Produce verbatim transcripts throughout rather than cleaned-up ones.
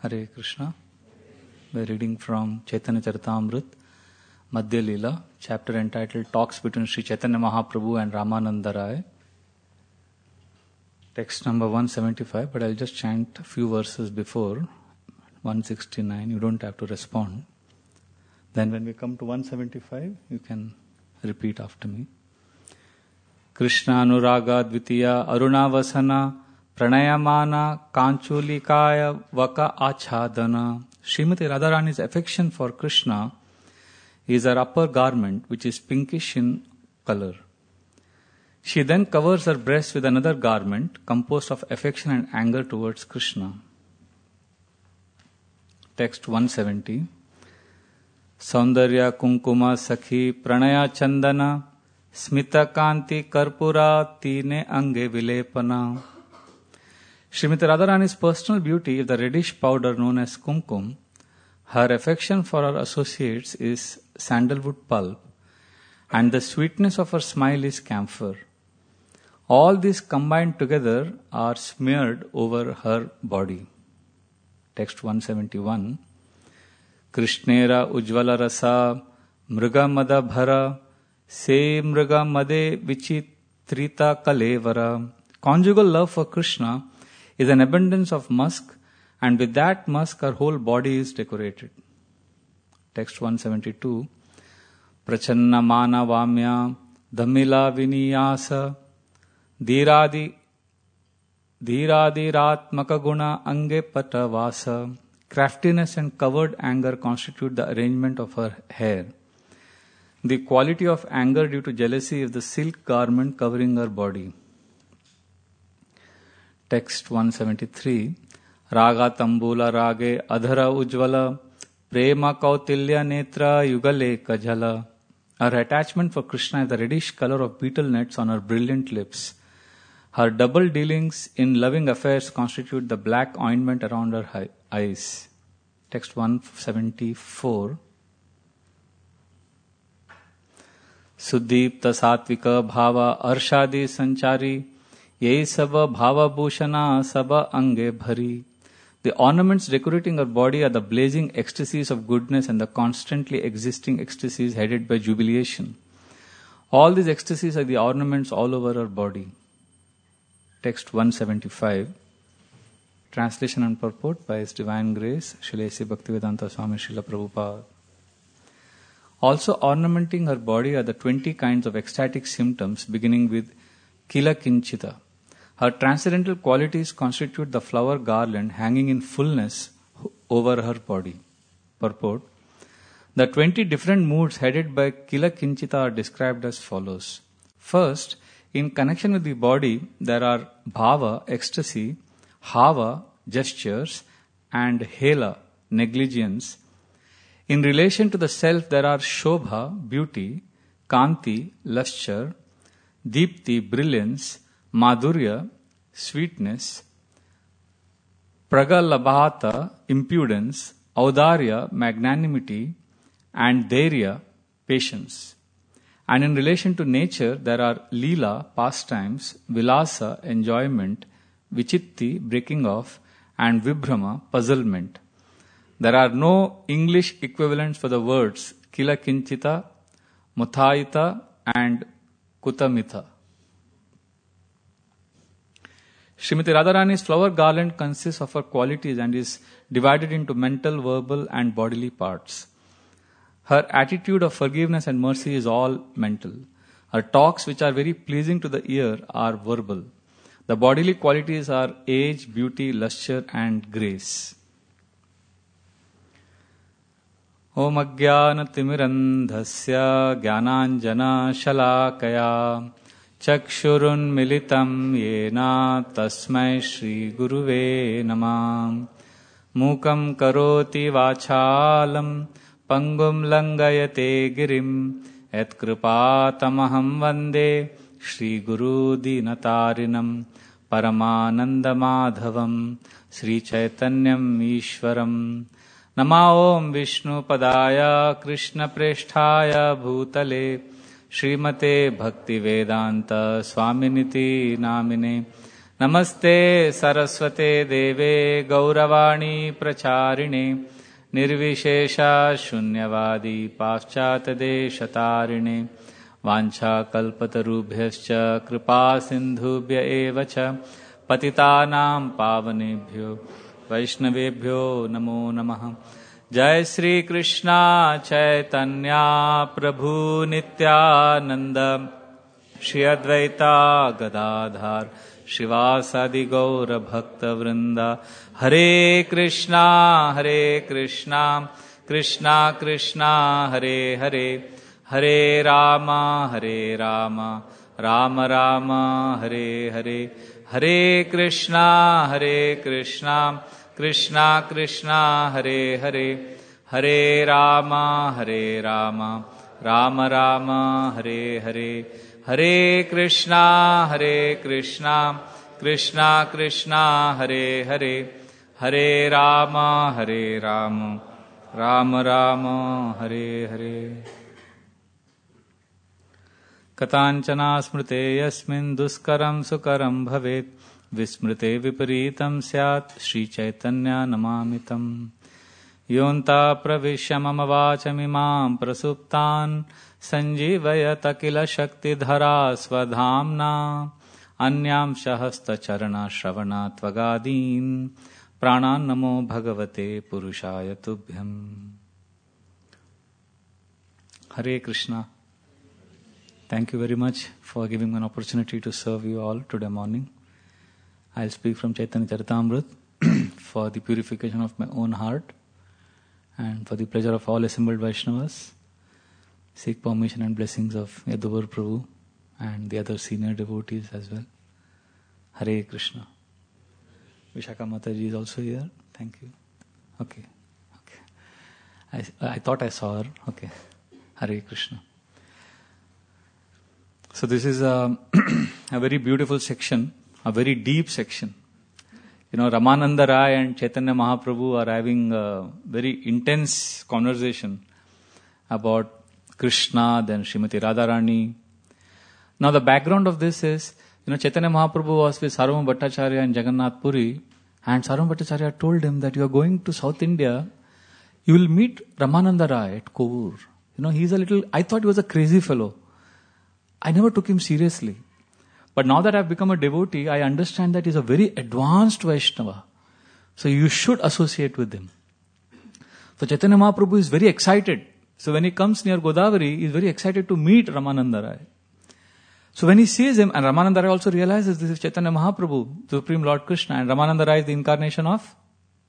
Hare Krishna. We are reading from Chaitanya Charitamrita, Madhya Leela, chapter entitled Talks between Sri Chaitanya Mahaprabhu and Ramananda Rai. Text number one seventy-five, but I'll just chant a few verses before one sixty-nine. You don't have to respond. Then when we come to one seventy-five, you can repeat after me. Krishna Anuraga Dvitiya Arunavasana Pranayamana Kanchulikaya Vaka Achadana. Srimati Radharani's affection for Krishna is her upper garment, which is pinkish in color. She then covers her breast with another garment composed of affection and anger towards Krishna. Text one seventy. Saundarya Kunkuma Sakhi Pranaya Chandana Smita Kanti Karpura Tine Ange Vilepana. Srimati Radharani's personal beauty is the reddish powder known as kumkum. Her affection for her associates is sandalwood pulp, and the sweetness of her smile is camphor. All these combined together are smeared over her body. Text one seventy-one. Krishnera Ujvala Rasa Mriga Mada Bhara Se Mriga Made Vichitrita Kalevara. Conjugal love for Krishna is an abundance of musk, and with that musk our whole body is decorated. Text one seventy-two. Prachanna Mana Vamya Dhamila Viniyasa Dhiradi Dhiradi Ratmaka Guna Ange Patavasa. Craftiness and covered anger constitute the arrangement of her hair. The quality of anger due to jealousy is the silk garment covering her body. Text one seventy-three. Raga Tambula Rage Adhara Ujvala Prema Kautilya Netra Yugale Kajala. Her attachment for Krishna is the reddish color of beetle nets on her brilliant lips. Her double dealings in loving affairs constitute the black ointment around her eyes. Text one seventy-four. Suddipta Satvika Bhava Arshadi Sanchari Yei Saba Bhava Bhushana Saba Ange Bhari. The ornaments decorating her body are the blazing ecstasies of goodness and the constantly existing ecstasies headed by jubilation. All these ecstasies are the ornaments all over her body. Text one seventy-five. Translation and purport by His Divine Grace, Srila A C Bhaktivedanta Swami Srila Prabhupada. Also ornamenting her body are the twenty kinds of ecstatic symptoms beginning with Kila Kinchita. Her transcendental qualities constitute the flower garland hanging in fullness over her body. Purport. The twenty different moods headed by Kila Kinchita are described as follows. First, in connection with the body, there are bhava, ecstasy, hava, gestures, and hela, negligence. In relation to the self, there are shobha, beauty, kanti, lustre, deepti, brilliance, madhurya, sweetness, pragalabhata, impudence, audarya, magnanimity, and dhairya, patience. And in relation to nature, there are lila, pastimes, vilasa, enjoyment, vichitti, breaking off, and vibhrama, puzzlement. There are no English equivalents for the words kila kinchita, muthaita, and kutamita. Srimati Radharani's flower garland consists of her qualities and is divided into mental, verbal, and bodily parts. Her attitude of forgiveness and mercy is all mental. Her talks, which are very pleasing to the ear, are verbal. The bodily qualities are age, beauty, lustre, and grace. Om Ajnana Timirandhasya Jnananjana Shalakaya Chakshurun Militam Yena Tasmai Shri Guruve Namah. Mukam Karoti Vachalam Pangum Langayate Girim Et Kripatamaham Vande Shri Guru Dinatarinam Paramananda Madhavam Sri Chaitanyam Ishwaram. Nama Om Vishnu Padaya Krishna Presthaya Bhutale Srimate Bhakti Vedanta Swaminiti Namine Namaste Saraswate Deve Gauravani Pracharine Nirvishesha Shunyavadi Paschatade Shatarine Vancha Kalpatarubhyascha Kripa Sindhubhya Evacha Patitanam Pavanebhyo Vaishnavebhyo Namo Namaha. Jai Sri Krishna Chaitanya Prabhu Nityananda Shri Advaita Gadadhar Shivasadi Gaura Bhakta Vrinda. Hare Krishna Hare Krishna Krishna Krishna Hare Hare Hare Rama Hare Rama Rama Rama Hare Hare Hare Krishna Hare Krishna Krishna Krishna Hare Hare Hare Rama Hare Rama Rama Rama Hare Hare Hare Krishna Hare Krishna Krishna Krishna Hare Hare Hare Rama Hare Rama Rama Rama Hare Hare. Katanchana smrute yasmin duskaram sukaram bhavet Vismrute viparitam syat Shri Chaitanya namamitam. Yonta pravishya mama vachamimam prasuptan Sanjivayata kila shakti dhara svadhamna Anyam shahasta charana shravana tvagadin Pranan namo bhagavate purushaya tubhyam. Hare Krishna. Thank you very much for giving me an opportunity to serve you all today morning. I'll speak from Chaitanya Charitamrita for the purification of my own heart and for the pleasure of all assembled Vaishnavas. Seek permission and blessings of Yaduvara Prabhu and the other senior devotees as well. Hare Krishna. Vishaka Mataji is also here. Thank you. Okay. Okay. I, I thought I saw her. Okay. Hare Krishna. So this is a, a very beautiful section. A very deep section. You know, Ramananda Rai and Chaitanya Mahaprabhu are having a very intense conversation about Krishna, then Srimati Radharani. Now the background of this is, you know, Chaitanya Mahaprabhu was with Sarvabhauma Bhattacharya in Jagannath Puri, and Sarvabhauma Bhattacharya told him that you are going to South India, you will meet Ramananda Rai at Kovur. You know, he's a little, I thought he was a crazy fellow. I never took him seriously. But now that I've become a devotee, I understand that he's a very advanced Vaishnava. So you should associate with him. So Chaitanya Mahaprabhu is very excited. So when he comes near Godavari, he's very excited to meet Ramananda Rai. So when he sees him, and Ramananda Rai also realizes this is Chaitanya Mahaprabhu, the Supreme Lord Krishna, and Ramananda Rai is the incarnation of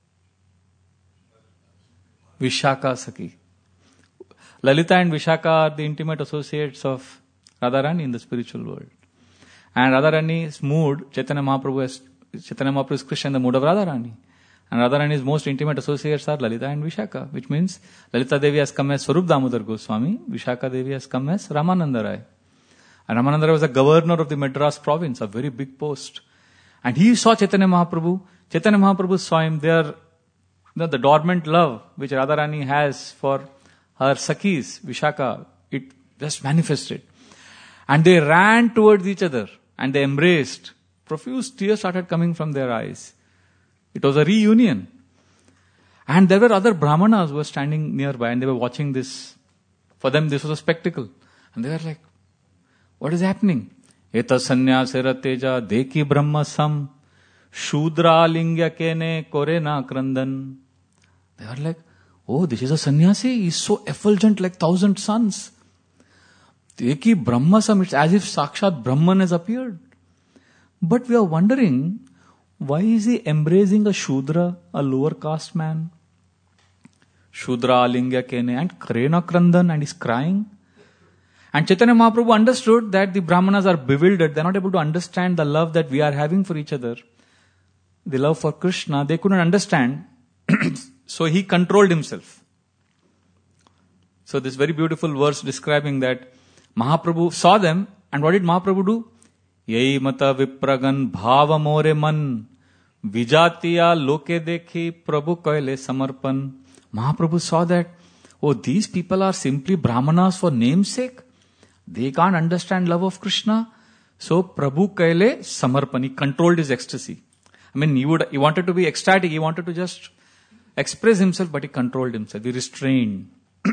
Vishaka Sakhi. Lalita and Vishaka are the intimate associates of Radharani in the spiritual world. And Radharani's mood, Chaitanya Mahaprabhu is, Chaitanya Mahaprabhu is Krishna in the mood of Radharani. And Radharani's most intimate associates are Lalita and Vishaka, which means Lalita Devi has come as Swarup Damodar Goswami, Vishaka Devi has come as Ramananda Rai. And Ramananda Rai was the governor of the Madras province, a very big post. And he saw Chaitanya Mahaprabhu. Chaitanya Mahaprabhu saw him there, you know, the dormant love which Radharani has for her Sakhis, Vishaka, it just manifested. And they ran towards each other. And they embraced. Profuse tears started coming from their eyes. It was a reunion. And there were other brahmanas who were standing nearby and they were watching this. For them this was a spectacle. And they were like, what is happening? Eta sanyasera teja deki brahma sam shudra lingya kene korena krandan. They were like, oh, this is a sannyasi. He's so effulgent like thousand suns. Deki Brahmasam, it's as if Sakshat Brahman has appeared. But we are wondering, why is he embracing a Shudra, a lower caste man? Shudra Alingya Kene and Karena Krandan, and he's crying. And Chaitanya Mahaprabhu understood that the Brahmanas are bewildered. They're not able to understand the love that we are having for each other. The love for Krishna, they couldn't understand. So he controlled himself. So this very beautiful verse describing that Mahaprabhu saw them, and what did Mahaprabhu do? Yai mata vipragan bhava more man vijatiya loke dekhi prabhu kaile samarpan. Mahaprabhu saw that, oh, these people are simply Brahmanas for name's sake. They can't understand love of Krishna. So Prabhu Kaile Samarpani controlled his ecstasy. I mean, he would, he wanted to be ecstatic, he wanted to just express himself, but he controlled himself, he restrained.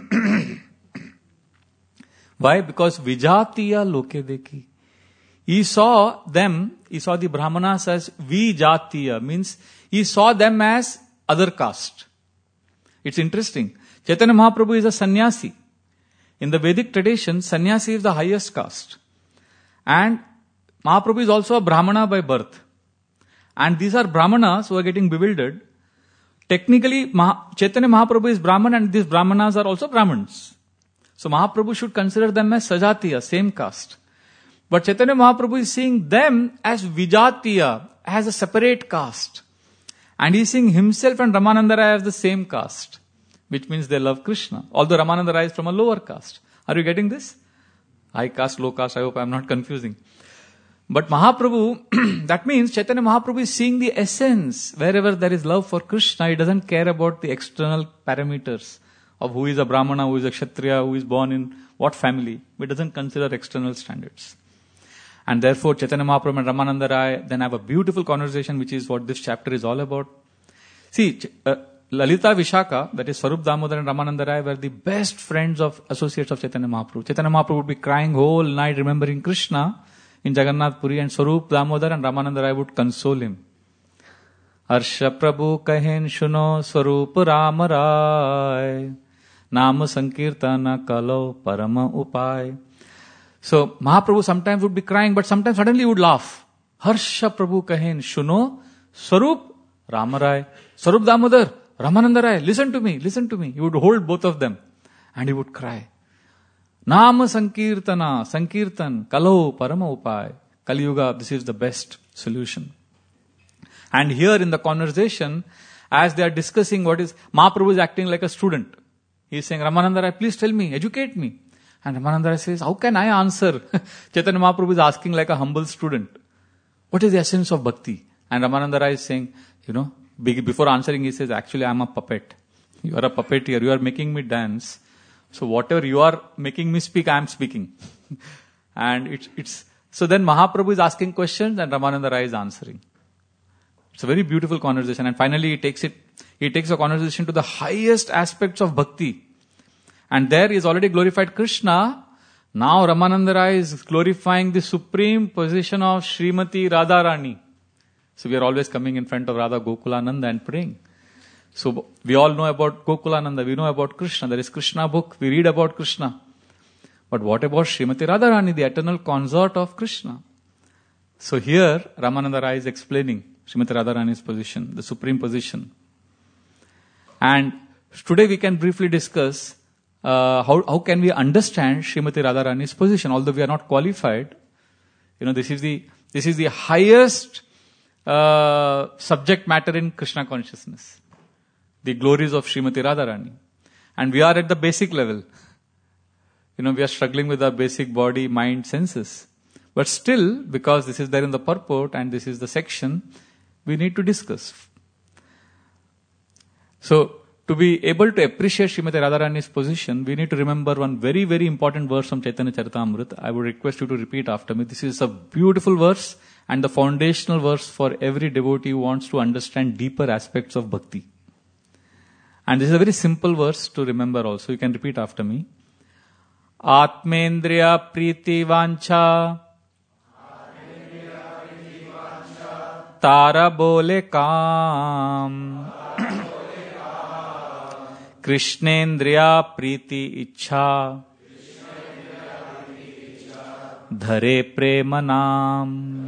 Why? Because Vijatiya Loke Dekhi. He saw them, he saw the Brahmanas as Vijatiya, means he saw them as other caste. It's interesting. Chaitanya Mahaprabhu is a sannyasi. In the Vedic tradition, sannyasi is the highest caste. And Mahaprabhu is also a Brahmana by birth. And these are Brahmanas who are getting bewildered. Technically, Maha, Chaitanya Mahaprabhu is Brahman and these Brahmanas are also Brahmins. So Mahaprabhu should consider them as Sajatiya, same caste. But Chaitanya Mahaprabhu is seeing them as Vijatiya, as a separate caste. And he is seeing himself and Ramananda Rai as the same caste, which means they love Krishna. Although Ramananda Rai is from a lower caste. Are you getting this? High caste, low caste, I hope I am not confusing. But Mahaprabhu, that means Chaitanya Mahaprabhu is seeing the essence. Wherever there is love for Krishna, he doesn't care about the external parameters of who is a Brahmana, who is a Kshatriya, who is born in what family. He doesn't consider external standards. And therefore Chaitanya Mahaprabhu and Ramananda Rai then have a beautiful conversation, which is what this chapter is all about. See, uh, Lalita Vishaka, that is Swarup Damodar and Ramananda Rai, were the best friends of associates of Chaitanya Mahaprabhu. Chaitanya Mahaprabhu would be crying whole night remembering Krishna in Jagannath Puri, and Swarup Damodar and Ramananda Rai would console him. Harsha Prabhu kahin shuno Swarup Ram Rai, Nama Sankirtana Kalo Parama Upay. So Mahaprabhu sometimes would be crying, but sometimes suddenly he would laugh. Harsha Prabhu kahin shuno Swarup Ram Rai, Swarup Damodar, Ramananda Rai, listen to me, listen to me. He would hold both of them and he would cry. Nama Sankirtana, Sankirtan, Kalo Parama Upay. Kali Yuga, this is the best solution. And here in the conversation, as they are discussing what is, Mahaprabhu is acting like a student. He is saying, Ramananda Rai, please tell me, educate me. And Ramananda Rai says, how can I answer? Chaitanya Mahaprabhu is asking like a humble student. What is the essence of bhakti? And Ramananda Rai is saying, you know, before answering, he says, actually I am a puppet. You are a puppeteer, you are making me dance. So whatever you are making me speak, I am speaking. And it's, it's, so then Mahaprabhu is asking questions and Ramananda Rai is answering. It's a very beautiful conversation. And finally he takes it, he takes a conversation to the highest aspects of bhakti. And there he has already glorified Krishna. Now Ramananda Rai is glorifying the supreme position of Srimati Radharani. So we are always coming in front of Radha Gokulananda and praying. So we all know about Gokulananda, we know about Krishna, there is Krishna book, we read about Krishna. But what about Srimati Radharani, the eternal consort of Krishna? So here Ramananda Rai is explaining Srimati Radharani's position, the supreme position. And today we can briefly discuss uh, how, how can we understand Srimati Radharani's position, although we are not qualified. You know, this is the, this is the highest uh, subject matter in Krishna consciousness. The glories of Srimati Radharani. And we are at the basic level. You know, we are struggling with our basic body, mind, senses. But still, because this is there in the purport and this is the section, we need to discuss. So, to be able to appreciate Srimati Radharani's position, we need to remember one very, very important verse from Chaitanya Charitamrita. I would request you to repeat after me. This is a beautiful verse and the foundational verse for every devotee who wants to understand deeper aspects of bhakti. And this is a very simple verse to remember also. You can repeat after me. Atmendriya priti vancha Tara bole kam Krishnendriya priti ichha Dhare premanam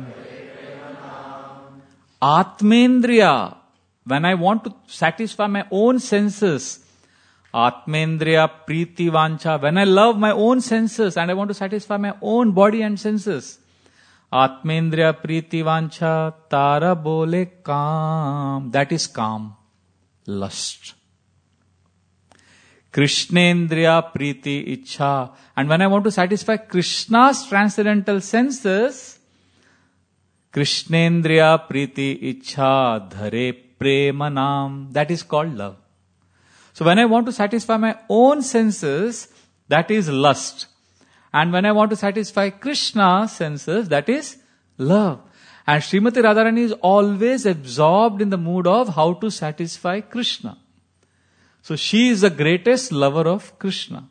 Atmendriya. When I want to satisfy my own senses, Atmendriya priti vancha, when I love my own senses and I want to satisfy my own body and senses, Atmendriya priti vancha tara bole kam, that is calm, lust. Krishnendriya priti ichha, and when I want to satisfy Krishna's transcendental senses, Krishnendriya priti ichha dhare premanam, that is called love. So when I want to satisfy my own senses, that is lust. And when I want to satisfy Krishna's senses, that is love. And Srimati Radharani is always absorbed in the mood of how to satisfy Krishna. So she is the greatest lover of Krishna.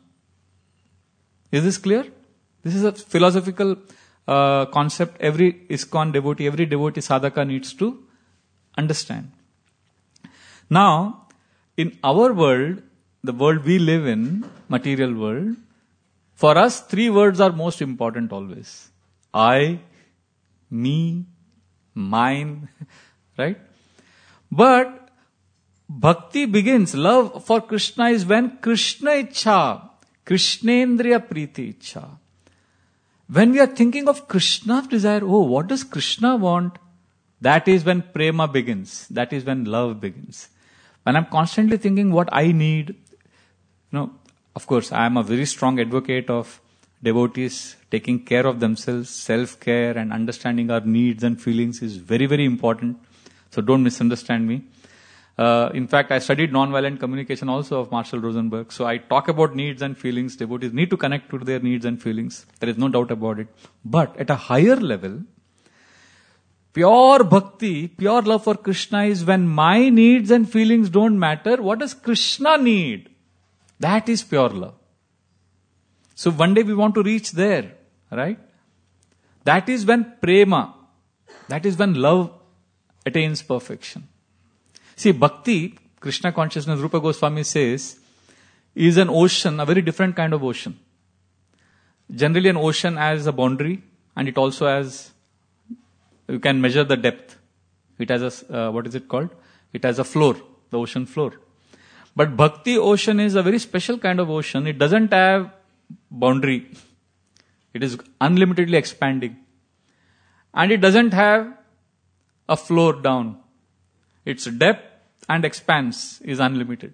Is this clear? This is a philosophical uh, concept every ISKCON devotee, every devotee sadhaka needs to understand. Now, in our world, the world we live in, material world, for us three words are most important always. I, me, mine, right? But bhakti begins, love for Krishna is when Krishna Ichha, Krishnendriya Priti Ichha. When we are thinking of Krishna's desire, oh, what does Krishna want? That is when prema begins. That is when love begins. When I'm constantly thinking what I need, you know, of course, I am a very strong advocate of devotees taking care of themselves, self-care and understanding our needs and feelings is very, very important. So don't misunderstand me. Uh, in fact, I studied nonviolent communication also of Marshall Rosenberg. So I talk about needs and feelings. Devotees need to connect to their needs and feelings. There is no doubt about it. But at a higher level, pure bhakti, pure love for Krishna is when my needs and feelings don't matter. What does Krishna need? That is pure love. So one day we want to reach there, right? That is when prema, that is when love attains perfection. See, bhakti, Krishna consciousness, Rupa Goswami says, is an ocean, a very different kind of ocean. Generally an ocean has a boundary and it also has, you can measure the depth. It has a, uh, what is it called? It has a floor, the ocean floor. But bhakti ocean is a very special kind of ocean. It doesn't have boundary. It is unlimitedly expanding. And it doesn't have a floor down. Its depth and expanse is unlimited.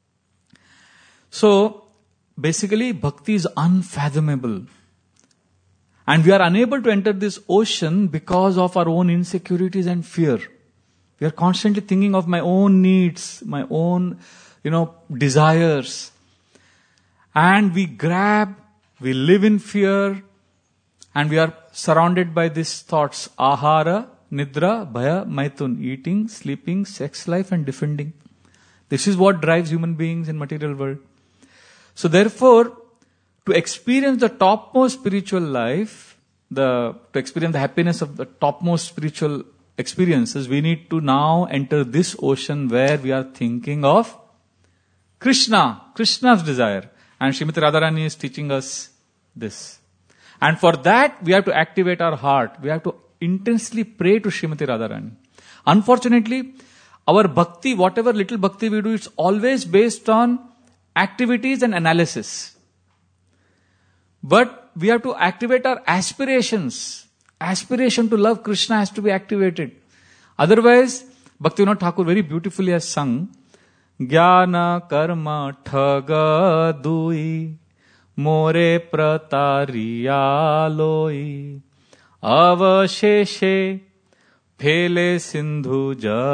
So, basically, bhakti is unfathomable. And we are unable to enter this ocean because of our own insecurities and fear. We are constantly thinking of my own needs, my own, you know, desires. And we grab, we live in fear, and we are surrounded by these thoughts. Ahara, Nidra, Bhaya, Maitun. Eating, sleeping, sex life and defending. This is what drives human beings in material world. So therefore, to experience the topmost spiritual life, the to experience the happiness of the topmost spiritual experiences, we need to now enter this ocean where we are thinking of Krishna, Krishna's desire. And Srimati Radharani is teaching us this. And for that, we have to activate our heart. We have to intensely pray to Srimati Radharani. Unfortunately, our bhakti, whatever little bhakti we do, it's always based on activities and analysis. But we have to activate our aspirations. Aspiration to love Krishna has to be activated. Otherwise, Bhaktivinoda Thakur very beautifully has sung, Jnana karma thaga dui, more pratariya loi, avasheshe phele sindhu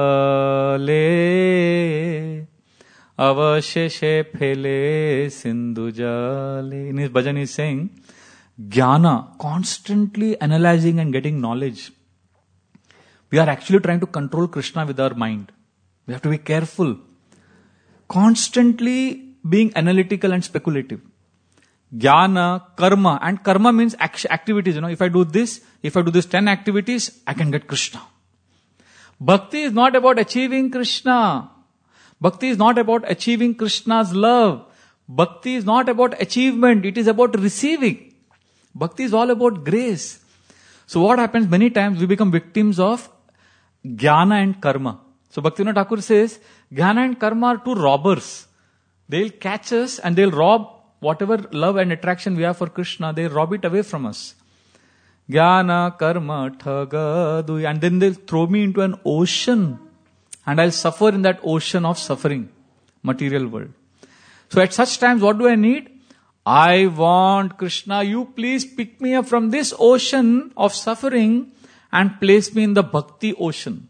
jale, avasheshe phele sindhu jale. In his bhajan he is saying, Jnana, constantly analyzing and getting knowledge. We are actually trying to control Krishna with our mind. We have to be careful. Constantly being analytical and speculative. Jnana, karma, and karma means act- activities. You know, if I do this, if I do this ten activities, I can get Krishna. Bhakti is not about achieving Krishna. Bhakti is not about achieving Krishna's love. Bhakti is not about achievement. It is about receiving. Bhakti is all about grace. So what happens many times, we become victims of jnana and karma. So Bhaktivinoda Thakur says, jnana and karma are two robbers. They'll catch us and they'll rob whatever love and attraction we have for Krishna, they'll rob it away from us. Jnana, karma, thaga, dui. And then they'll throw me into an ocean. And I'll suffer in that ocean of suffering, material world. So at such times, what do I need? I want Krishna, you please pick me up from this ocean of suffering and place me in the bhakti ocean.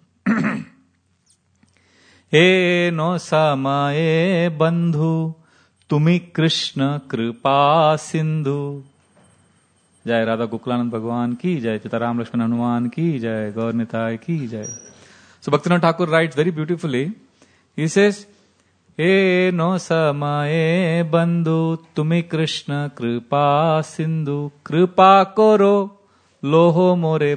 He no samaye bandhu, tumi Krishna kripa sindhu. Jai Radha Gokulanand Bhagwan ki Jai, Sitaram Lakshman Hanuman ki Jai, Gaur Nitai ki Jai. So Bhaktivinoda Thakur writes very beautifully. He says, E no samaye bandhu tumi Krishna kripa sindhu kripa koro loho more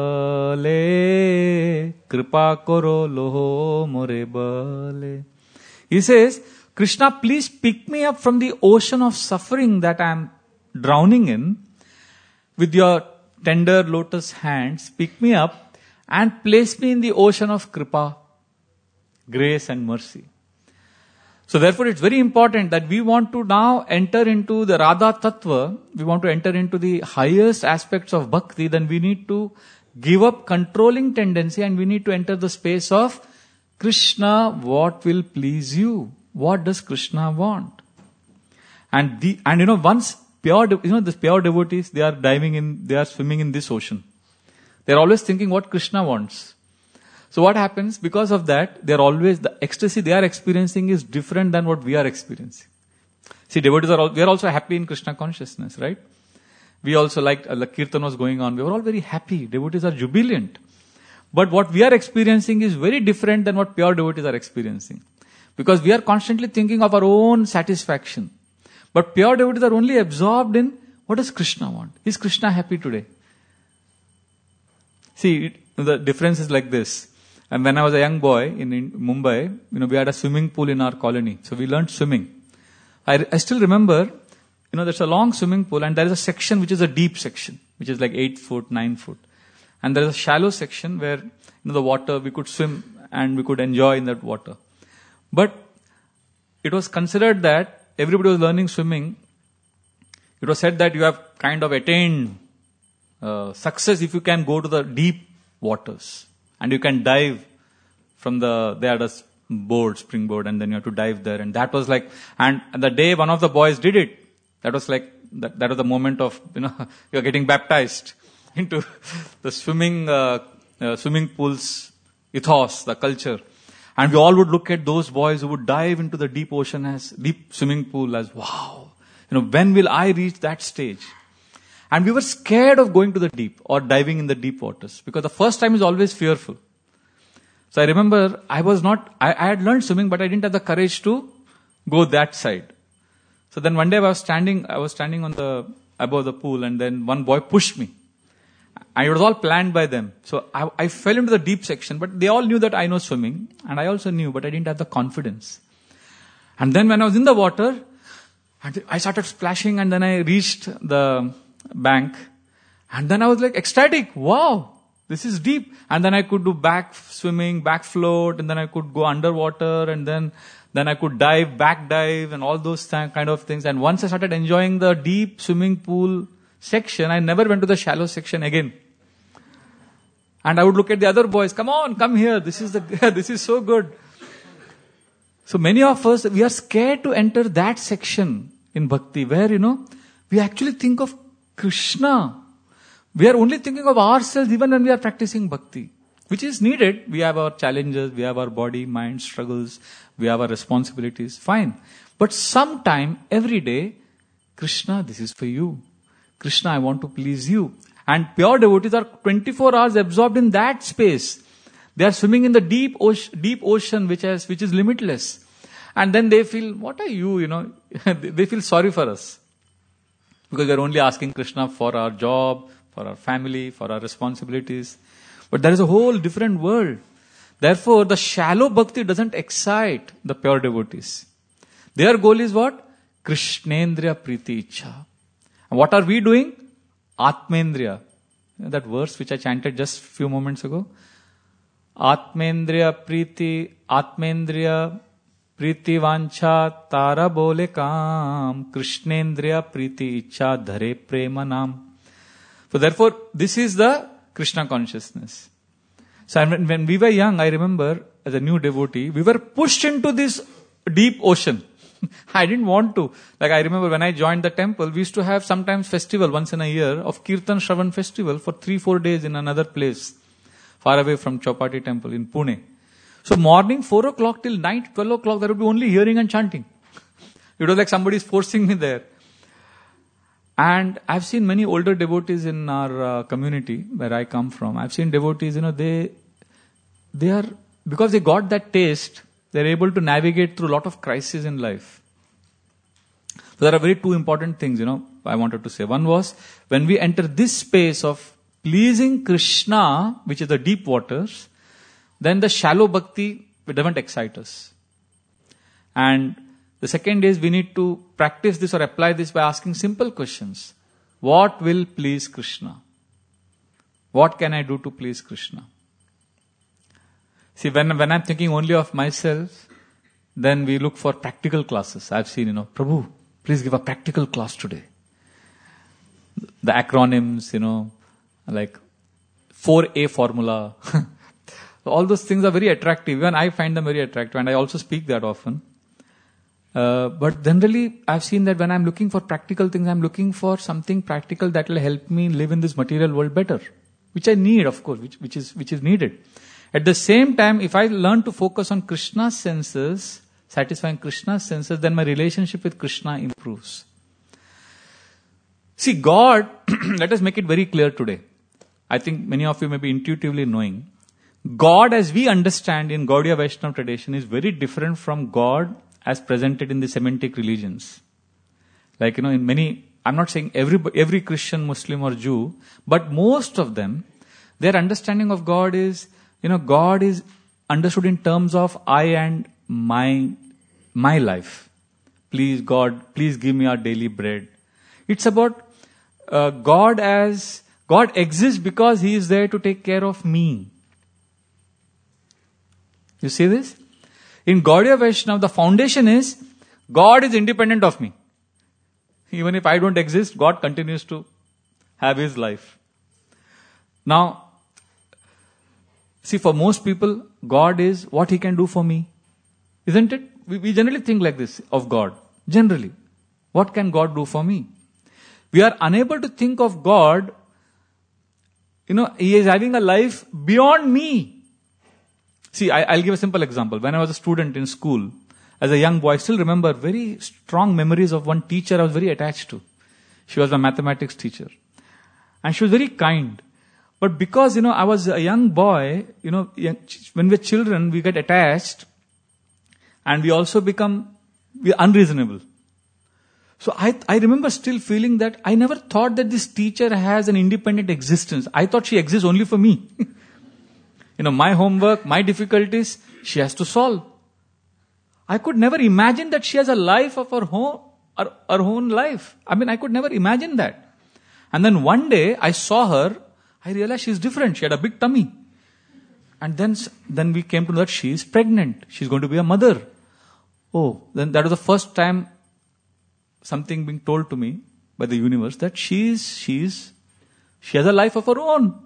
bale kripa koro loho more bale. He says, Krishna, please pick me up from the ocean of suffering that I am drowning in. With your tender lotus hands, pick me up and place me in the ocean of kripa, grace and mercy. So therefore it's very important that we want to now enter into the Radha Tattva, we want to enter into the highest aspects of bhakti, then we need to give up controlling tendency and we need to enter the space of Krishna, what will please you? What does Krishna want? And the, and you know, once pure, you know, these pure devotees, they are diving in, they are swimming in this ocean. They are always thinking what Krishna wants. So what happens? Because of that, they are always, the ecstasy they are experiencing is different than what we are experiencing. See, devotees are all, we are also happy in Krishna consciousness, right? We also liked, uh, the Kirtan was going on, we were all very happy. Devotees are jubilant. But what we are experiencing is very different than what pure devotees are experiencing. Because we are constantly thinking of our own satisfaction. But pure devotees are only absorbed in what does Krishna want? Is Krishna happy today? See, it, the difference is like this. And when I was a young boy in, in Mumbai, you know, we had a swimming pool in our colony. So we learned swimming. I, I still remember, you know, there's a long swimming pool and there is a section which is a deep section, which is like eight foot, nine foot. And there is a shallow section where, you know, the water, we could swim and we could enjoy in that water. But it was considered that everybody was learning swimming. It was said that you have kind of attained uh, success if you can go to the deep waters. And you can dive from the, they had a board, springboard, and then you have to dive there. And that was like, and the day one of the boys did it, that was like, that, that was the moment of, you know, you're getting baptized into the swimming, uh, uh, swimming pool's ethos, the culture. And we all would look at those boys who would dive into the deep ocean as, deep swimming pool as, wow, you know, when will I reach that stage? And we were scared of going to the deep or diving in the deep waters because the first time is always fearful. So I remember I was not, I, I had learned swimming, but I didn't have the courage to go that side. So then one day I was standing, I was standing on the, above the pool and then one boy pushed me. And it was all planned by them. So I, I fell into the deep section, but they all knew that I know swimming and I also knew, but I didn't have the confidence. And then when I was in the water, I started splashing and then I reached the bank and then I was like ecstatic. Wow, this is deep. And then I could do back swimming, back float, and then I could go underwater and then, then I could dive, back dive and all those th- kind of things. And once I started enjoying the deep swimming pool section, I never went to the shallow section again. And I would look at the other boys, come on, come here. This is the, this is so good. So many of us, we are scared to enter that section in bhakti where, you know, we actually think of Krishna. We are only thinking of ourselves even when we are practicing bhakti, which is needed. We have our challenges, we have our body, mind struggles, we have our responsibilities. Fine. But sometime, every day, Krishna, this is for you. Krishna, I want to please you. And pure devotees are twenty-four hours absorbed in that space. They are swimming in the deep ocean, deep ocean which has, which is limitless. And then they feel, what are you, you know, they feel sorry for us. Because we are only asking Krishna for our job, for our family, for our responsibilities. But there is a whole different world. Therefore, the shallow bhakti doesn't excite the pure devotees. Their goal is what? Krishnendriya Priti Ichha. And what are we doing? Atmendriya. You know that verse which I chanted just a few moments ago? Atmendriya Priti, Atmendriya Priti Vancha Tara Bole Kam, Krishnendriya Priti Ichha Dhare Prema Nam. So therefore, this is the Krishna consciousness. So when, when we were young, I remember as a new devotee, we were pushed into this deep ocean. I didn't want to. Like I remember when I joined the temple, we used to have sometimes festival once in a year of Kirtan Shravan festival for three, four days in another place, far away from Chowpatty temple in Pune. So morning, four o'clock till night, twelve o'clock, there would be only hearing and chanting. It was like somebody is forcing me there. And I've seen many older devotees in our uh, community where I come from. I've seen devotees, you know, they, they are, because they got that taste, they're able to navigate through a lot of crises in life. So there are very two important things, you know, I wanted to say. One was, when we enter this space of pleasing Krishna, which is the deep waters, then the shallow bhakti doesn't excite us. And the second is, we need to practice this or apply this by asking simple questions. What will please Krishna? What can I do to please Krishna? See, when, when I'm thinking only of myself, then we look for practical classes. I've seen, you know, Prabhu, please give a practical class today. The acronyms, you know, like four A formula. All those things are very attractive. Even I find them very attractive, and I also speak that often. Uh, but generally, I've seen that when I'm looking for practical things, I'm looking for something practical that will help me live in this material world better, which I need, of course, which, which is which is needed. At the same time, if I learn to focus on Krishna's senses, satisfying Krishna's senses, then my relationship with Krishna improves. See, God, let us make it very clear today. I think many of you may be intuitively knowing. God, as we understand in Gaudiya Vaishnava tradition, is very different from God as presented in the Semitic religions. Like, you know, in many, I'm not saying every every Christian, Muslim or Jew, but most of them, their understanding of God is, you know, God is understood in terms of I and my, my life. Please God, please give me our daily bread. It's about uh, God as, God exists because He is there to take care of me. You see this? In Gaudiya Vaishnava, the foundation is, God is independent of me. Even if I don't exist, God continues to have His life. Now, see, for most people, God is what He can do for me. Isn't it? We, we generally think like this of God. Generally. What can God do for me? We are unable to think of God, you know, He is having a life beyond me. See, I, I'll give a simple example. When I was a student in school, as a young boy, I still remember very strong memories of one teacher I was very attached to. She was my mathematics teacher. And she was very kind. But because, you know, I was a young boy, you know, when we're children, we get attached and we also become we're unreasonable. So I, I remember still feeling that I never thought that this teacher has an independent existence. I thought she exists only for me. You know, my homework, my difficulties, she has to solve. I could never imagine that she has a life of her own, her, her own life. I mean, I could never imagine that. And then one day, I saw her, I realized she's different. She had a big tummy. And then, then we came to know that she is pregnant. She's going to be a mother. Oh, then that was the first time something being told to me by the universe that she is, she is, she has a life of her own.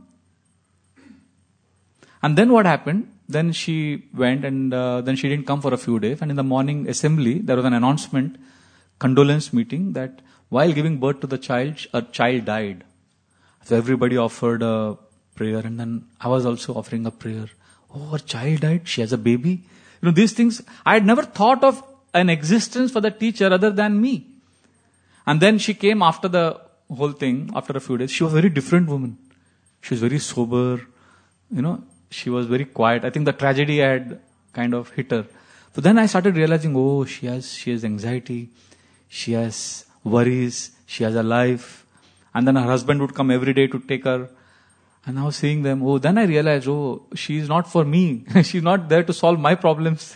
And then what happened? Then she went and uh, then she didn't come for a few days. And in the morning assembly, there was an announcement, condolence meeting, that while giving birth to the child, a child died. So everybody offered a prayer, and then I was also offering a prayer. Oh, her child died. She has a baby. You know, these things, I had never thought of an existence for the teacher other than me. And then she came after the whole thing, after a few days. She was a very different woman. She was very sober, you know. She was very quiet. I think the tragedy had kind of hit her. So then I started realizing, oh, she has, she has anxiety. She has worries. She has a life. And then her husband would come every day to take her. And I was seeing them. Oh, then I realized, oh, she is not for me. She's not there to solve my problems.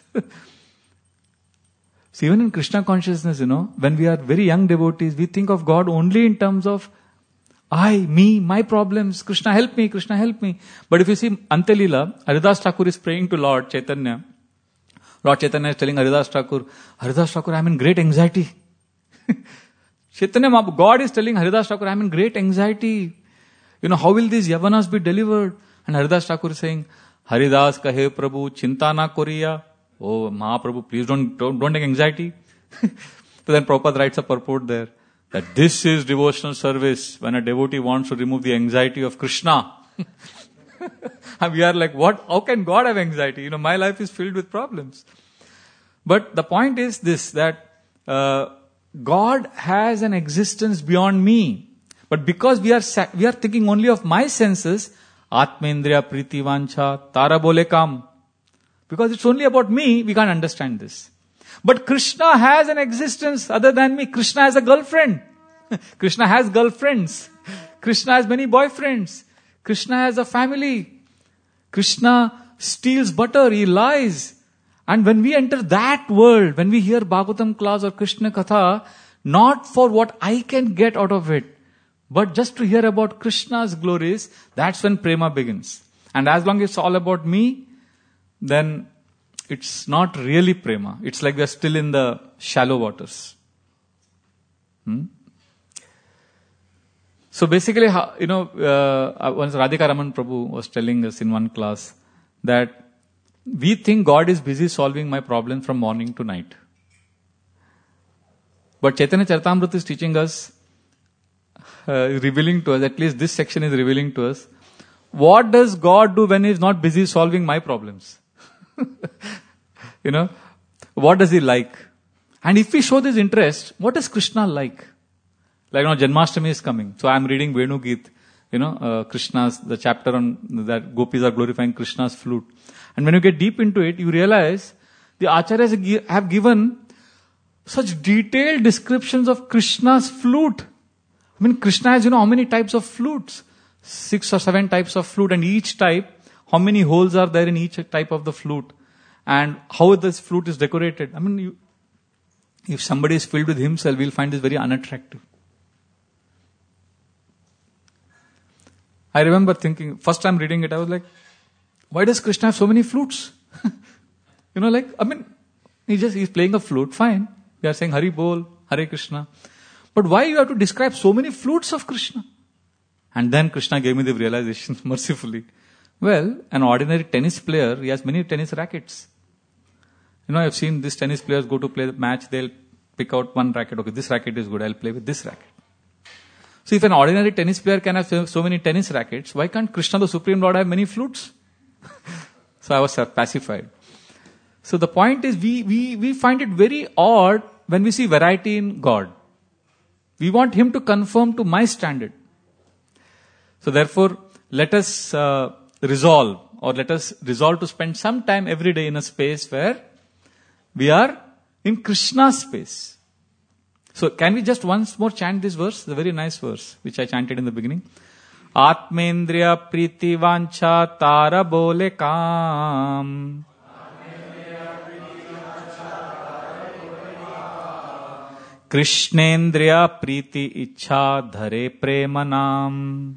So even in Krishna consciousness, you know, when we are very young devotees, we think of God only in terms of I, me, my problems. Krishna help me, Krishna help me. But if you see Ante Leela, Haridas Thakur is praying to Lord Chaitanya. Lord Chaitanya is telling Haridas Thakur, Haridas Thakur, I am in great anxiety. Chaitanya, God is telling Haridas Thakur, I am in great anxiety. You know, how will these Yavanas be delivered? And Haridas Thakur is saying, Haridas kahe Prabhu, chinta na koriya. Oh, Mahaprabhu, please don't, don't, don't take anxiety. So then Prabhupada writes a purport there, that this is devotional service when a devotee wants to remove the anxiety of Krishna. And we are like, what? How can God have anxiety? You know, my life is filled with problems. But the point is this, that uh, God has an existence beyond me. But because we are we are thinking only of my senses, Atmendriya Priti Vancha Tara Bole Kam. Because it's only about me, we can't understand this. But Krishna has an existence other than me. Krishna has a girlfriend. Krishna has girlfriends. Krishna has many boyfriends. Krishna has a family. Krishna steals butter, he lies. And when we enter that world, when we hear Bhagavatam class or Krishna Katha, not for what I can get out of it, but just to hear about Krishna's glories, that's when prema begins. And as long as it's all about me, then it's not really prema. It's like we are still in the shallow waters. Hmm? So basically, you know, uh, once Radhika Raman Prabhu was telling us in one class that we think God is busy solving my problem from morning to night. But Chaitanya Charitamrita is teaching us, uh, revealing to us, at least this section is revealing to us, what does God do when He is not busy solving my problems? You know, what does He like? And if we show this interest, what does Krishna like? Like, you know, Janmashtami is coming. So I am reading Venu Geet, you know, uh, Krishna's, the chapter on that gopis are glorifying Krishna's flute. And when you get deep into it, you realize the acharyas have given such detailed descriptions of Krishna's flute. I mean, Krishna has, you know, how many types of flutes? Six or seven types of flute, and each type, how many holes are there in each type of the flute? And how this flute is decorated. I mean, you, if somebody is filled with himself, we'll find this very unattractive. I remember thinking, first time reading it, I was like, why does Krishna have so many flutes? You know, like, I mean, he just, he's playing a flute, fine. We are saying Hari Bol, Hare Krishna. But why you have to describe so many flutes of Krishna? And then Krishna gave me the realization, mercifully. Well, an ordinary tennis player, he has many tennis rackets. You know, I've seen these tennis players go to play the match, they'll pick out one racket. Okay, this racket is good, I'll play with this racket. So if an ordinary tennis player can have so, so many tennis rackets, why can't Krishna, the Supreme Lord, have many flutes? So I was pacified. So the point is, we, we, we find it very odd when we see variety in God. We want Him to conform to my standard. So therefore, let us uh, resolve, or let us resolve to spend some time every day in a space where we are in Krishna's space. So can we just once more chant this verse? It's a very nice verse, which I chanted in the beginning. Atmendriya Priti Vancha Tara Bole Kam. Krishnendriya Priti Ichha Dhare Premanam.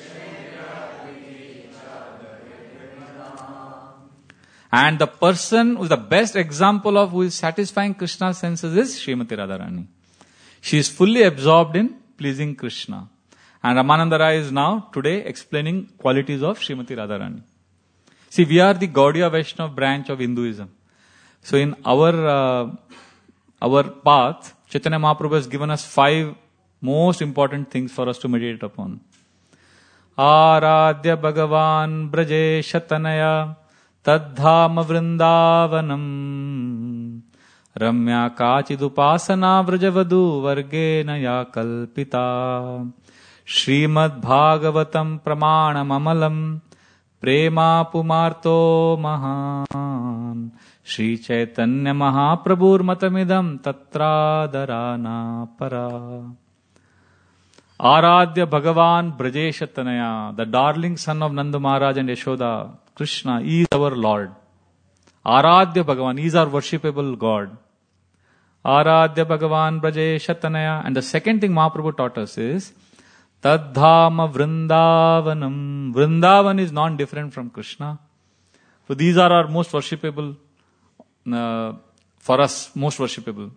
And the person who is the best example of who is satisfying Krishna's senses is Srimati Radharani. She is fully absorbed in pleasing Krishna. And Ramananda Rai is now today explaining qualities of Srimati Radharani. See, we are the Gaudiya Vaishnava branch of Hinduism. So in our uh, our path, Chaitanya Mahaprabhu has given us five most important things for us to meditate upon. Aradhya Bhagavan Braje Shatanaya Tadhama Vrindavanam Ramya Kachidupasana Vrajavadu Vargena Ya Kalpita Srimad Bhagavatam Pramanam Amalam Prema Pumarto Mahan Shri Chaitanya Mahaprabhur Matamidam Tatradarana Para. Aradhya Bhagavan Brajeshatanaya, the darling son of Nanda Maharaj and Yashoda, Krishna, he is our Lord. Aradhya Bhagavan, he is our worshipable God. Aradhya Bhagavan Brajeshatanaya. And the second thing Mahaprabhu taught us is Tadhama Vrindavanam. Vrindavan is non-different from Krishna. So these are our most worshipable, uh, for us, most worshipable.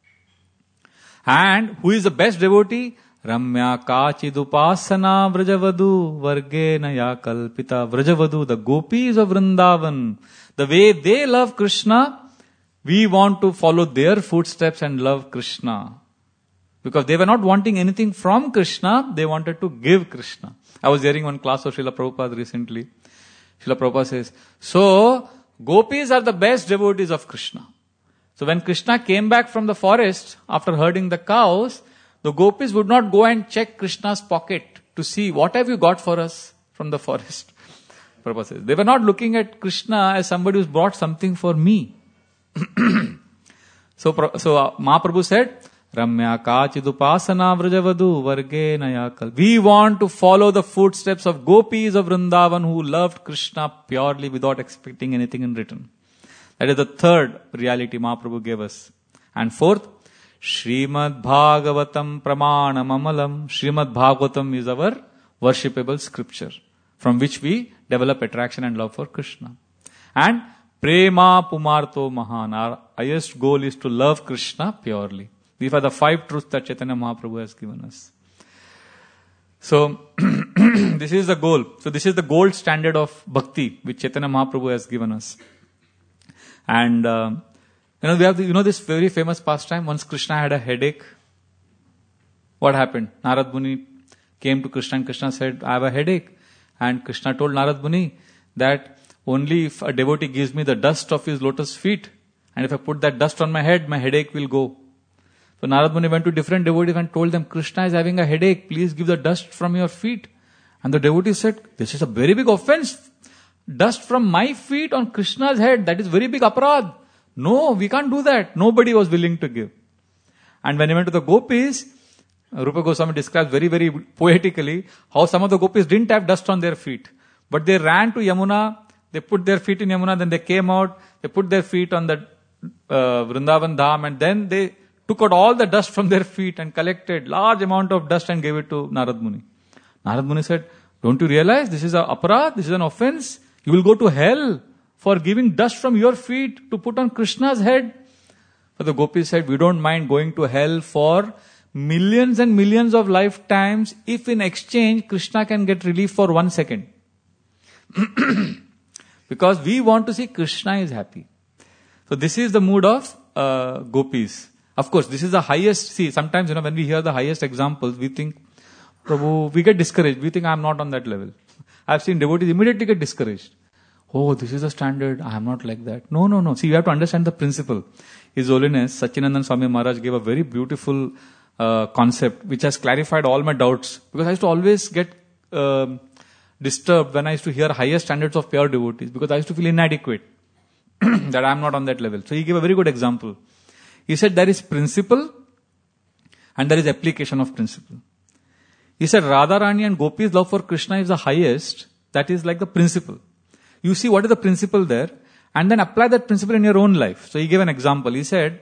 And who is the best devotee? Ramya Kachidupasana Vrajavadu Vargena Ya Kalpita. Vrajavadu, the gopis of Vrindavan. The way they love Krishna, we want to follow their footsteps and love Krishna. Because they were not wanting anything from Krishna, they wanted to give Krishna. I was hearing one class of Srila Prabhupada recently. Srila Prabhupada says, so, gopis are the best devotees of Krishna. So when Krishna came back from the forest after herding the cows, the gopis would not go and check Krishna's pocket to see what have you got for us from the forest. Purposes. They were not looking at Krishna as somebody who's brought something for me. so so uh, Mahaprabhu said, Ramya kachidupasana vrajavadu varge nayakal. We want to follow the footsteps of gopis of Vrindavan who loved Krishna purely without expecting anything in return. That is the third reality Mahaprabhu gave us. And fourth, Srimad Bhagavatam Pramanam Amalam. Srimad Bhagavatam is our worshipable scripture from which we develop attraction and love for Krishna. And Prema Pumarto Mahan. Our highest goal is to love Krishna purely. These are the five truths that Chaitanya Mahaprabhu has given us. So, this is the goal. So, this is the gold standard of bhakti which Chaitanya Mahaprabhu has given us. And, uh, you know, we have, the, you know, this very famous pastime. Once Krishna had a headache. What happened? Narad Muni came to Krishna and Krishna said, I have a headache. And Krishna told Narad Muni that only if a devotee gives me the dust of his lotus feet, and if I put that dust on my head, my headache will go. So Narad Muni went to different devotees and told them, Krishna is having a headache, please give the dust from your feet. And the devotee said, this is a very big offense. Dust from my feet on Krishna's head, that is very big aparad. No, we can't do that. Nobody was willing to give. And when he went to the gopis, Rupa Goswami describes very, very poetically how some of the gopis didn't have dust on their feet. But they ran to Yamuna, they put their feet in Yamuna, then they came out, they put their feet on the uh, Vrindavan Dham, and then they took out all the dust from their feet and collected large amount of dust and gave it to Narad Muni. Narad Muni said, don't you realize this is an aparad, this is an offense? You will go to hell for giving dust from your feet to put on Krishna's head. But the gopis said, we don't mind going to hell for millions and millions of lifetimes if in exchange Krishna can get relief for one second. Because we want to see Krishna is happy. So this is the mood of uh, gopis. Of course, this is the highest. See, sometimes, you know, when we hear the highest examples, we think, Prabhu, we get discouraged. We think I am not on that level. I've seen devotees immediately get discouraged. Oh, this is the standard. I am not like that. No, no, no. See, you have to understand the principle. His Holiness, Sachinandan Swami Maharaj gave a very beautiful uh, concept which has clarified all my doubts. Because I used to always get uh, disturbed when I used to hear higher standards of pure devotees. Because I used to feel inadequate. That I am not on that level. So he gave a very good example. He said there is principle and there is application of principle. He said Radharani and Gopi's love for Krishna is the highest. That is like the principle. You see what is the principle there and then apply that principle in your own life. So he gave an example. He said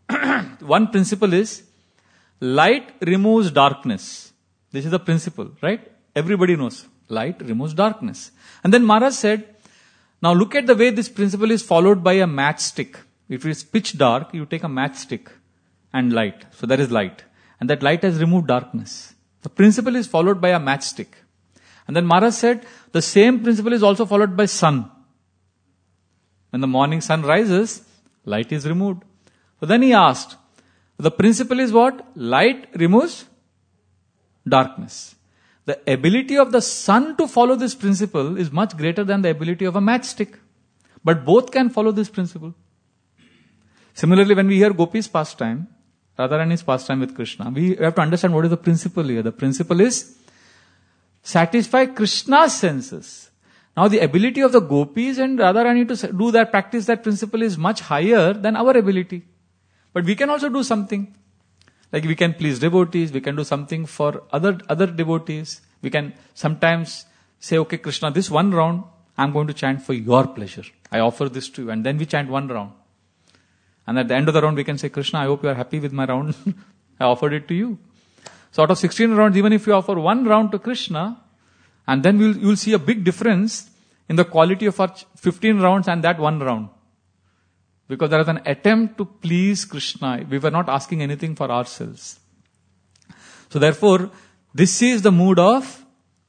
one principle is light removes darkness. This is the principle, right? Everybody knows. Light removes darkness. And then Maharaj said, now look at the way this principle is followed by a matchstick. If it is pitch dark, you take a matchstick and light. So there is light. And that light has removed darkness. The principle is followed by a matchstick. And then Maharaj said, the same principle is also followed by sun. When the morning sun rises, light is removed. So then he asked, the principle is what? Light removes darkness. The ability of the sun to follow this principle is much greater than the ability of a matchstick. But both can follow this principle. Similarly, when we hear Gopi's pastime, Radharani's pastime with Krishna, we have to understand what is the principle here. The principle is satisfy Krishna's senses. Now the ability of the Gopis and Radharani to do that, practice that principle is much higher than our ability. But we can also do something. Like we can please devotees, we can do something for other, other devotees. We can sometimes say, okay Krishna, this one round, I'm going to chant for your pleasure. I offer this to you. And then we chant one round. And at the end of the round, we can say, Krishna, I hope you are happy with my round. I offered it to you. So out of sixteen rounds, even if you offer one round to Krishna, and then we'll, you'll see a big difference in the quality of our fifteen rounds and that one round. Because there is an attempt to please Krishna. We were not asking anything for ourselves. So therefore, this is the mood of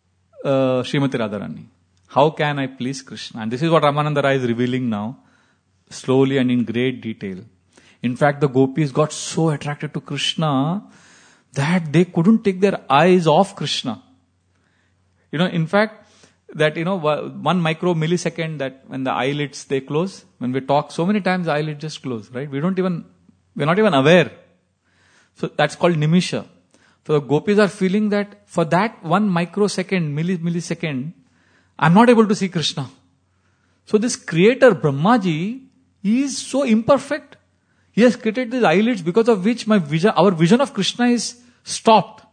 uh, Srimati Radharani. How can I please Krishna? And this is what Ramananda Rai is revealing now. Slowly and in great detail. In fact, the gopis got so attracted to Krishna that they couldn't take their eyes off Krishna. You know, in fact, that, you know, one micro millisecond that when the eyelids, they close. When we talk so many times, the eyelids just close, right? We don't even, we're not even aware. So that's called nimisha. So the gopis are feeling that for that one microsecond, milli, millisecond, I'm not able to see Krishna. So this creator, Brahmaji, he is so imperfect. He has created these eyelids because of which my vision, our vision of Krishna is stopped.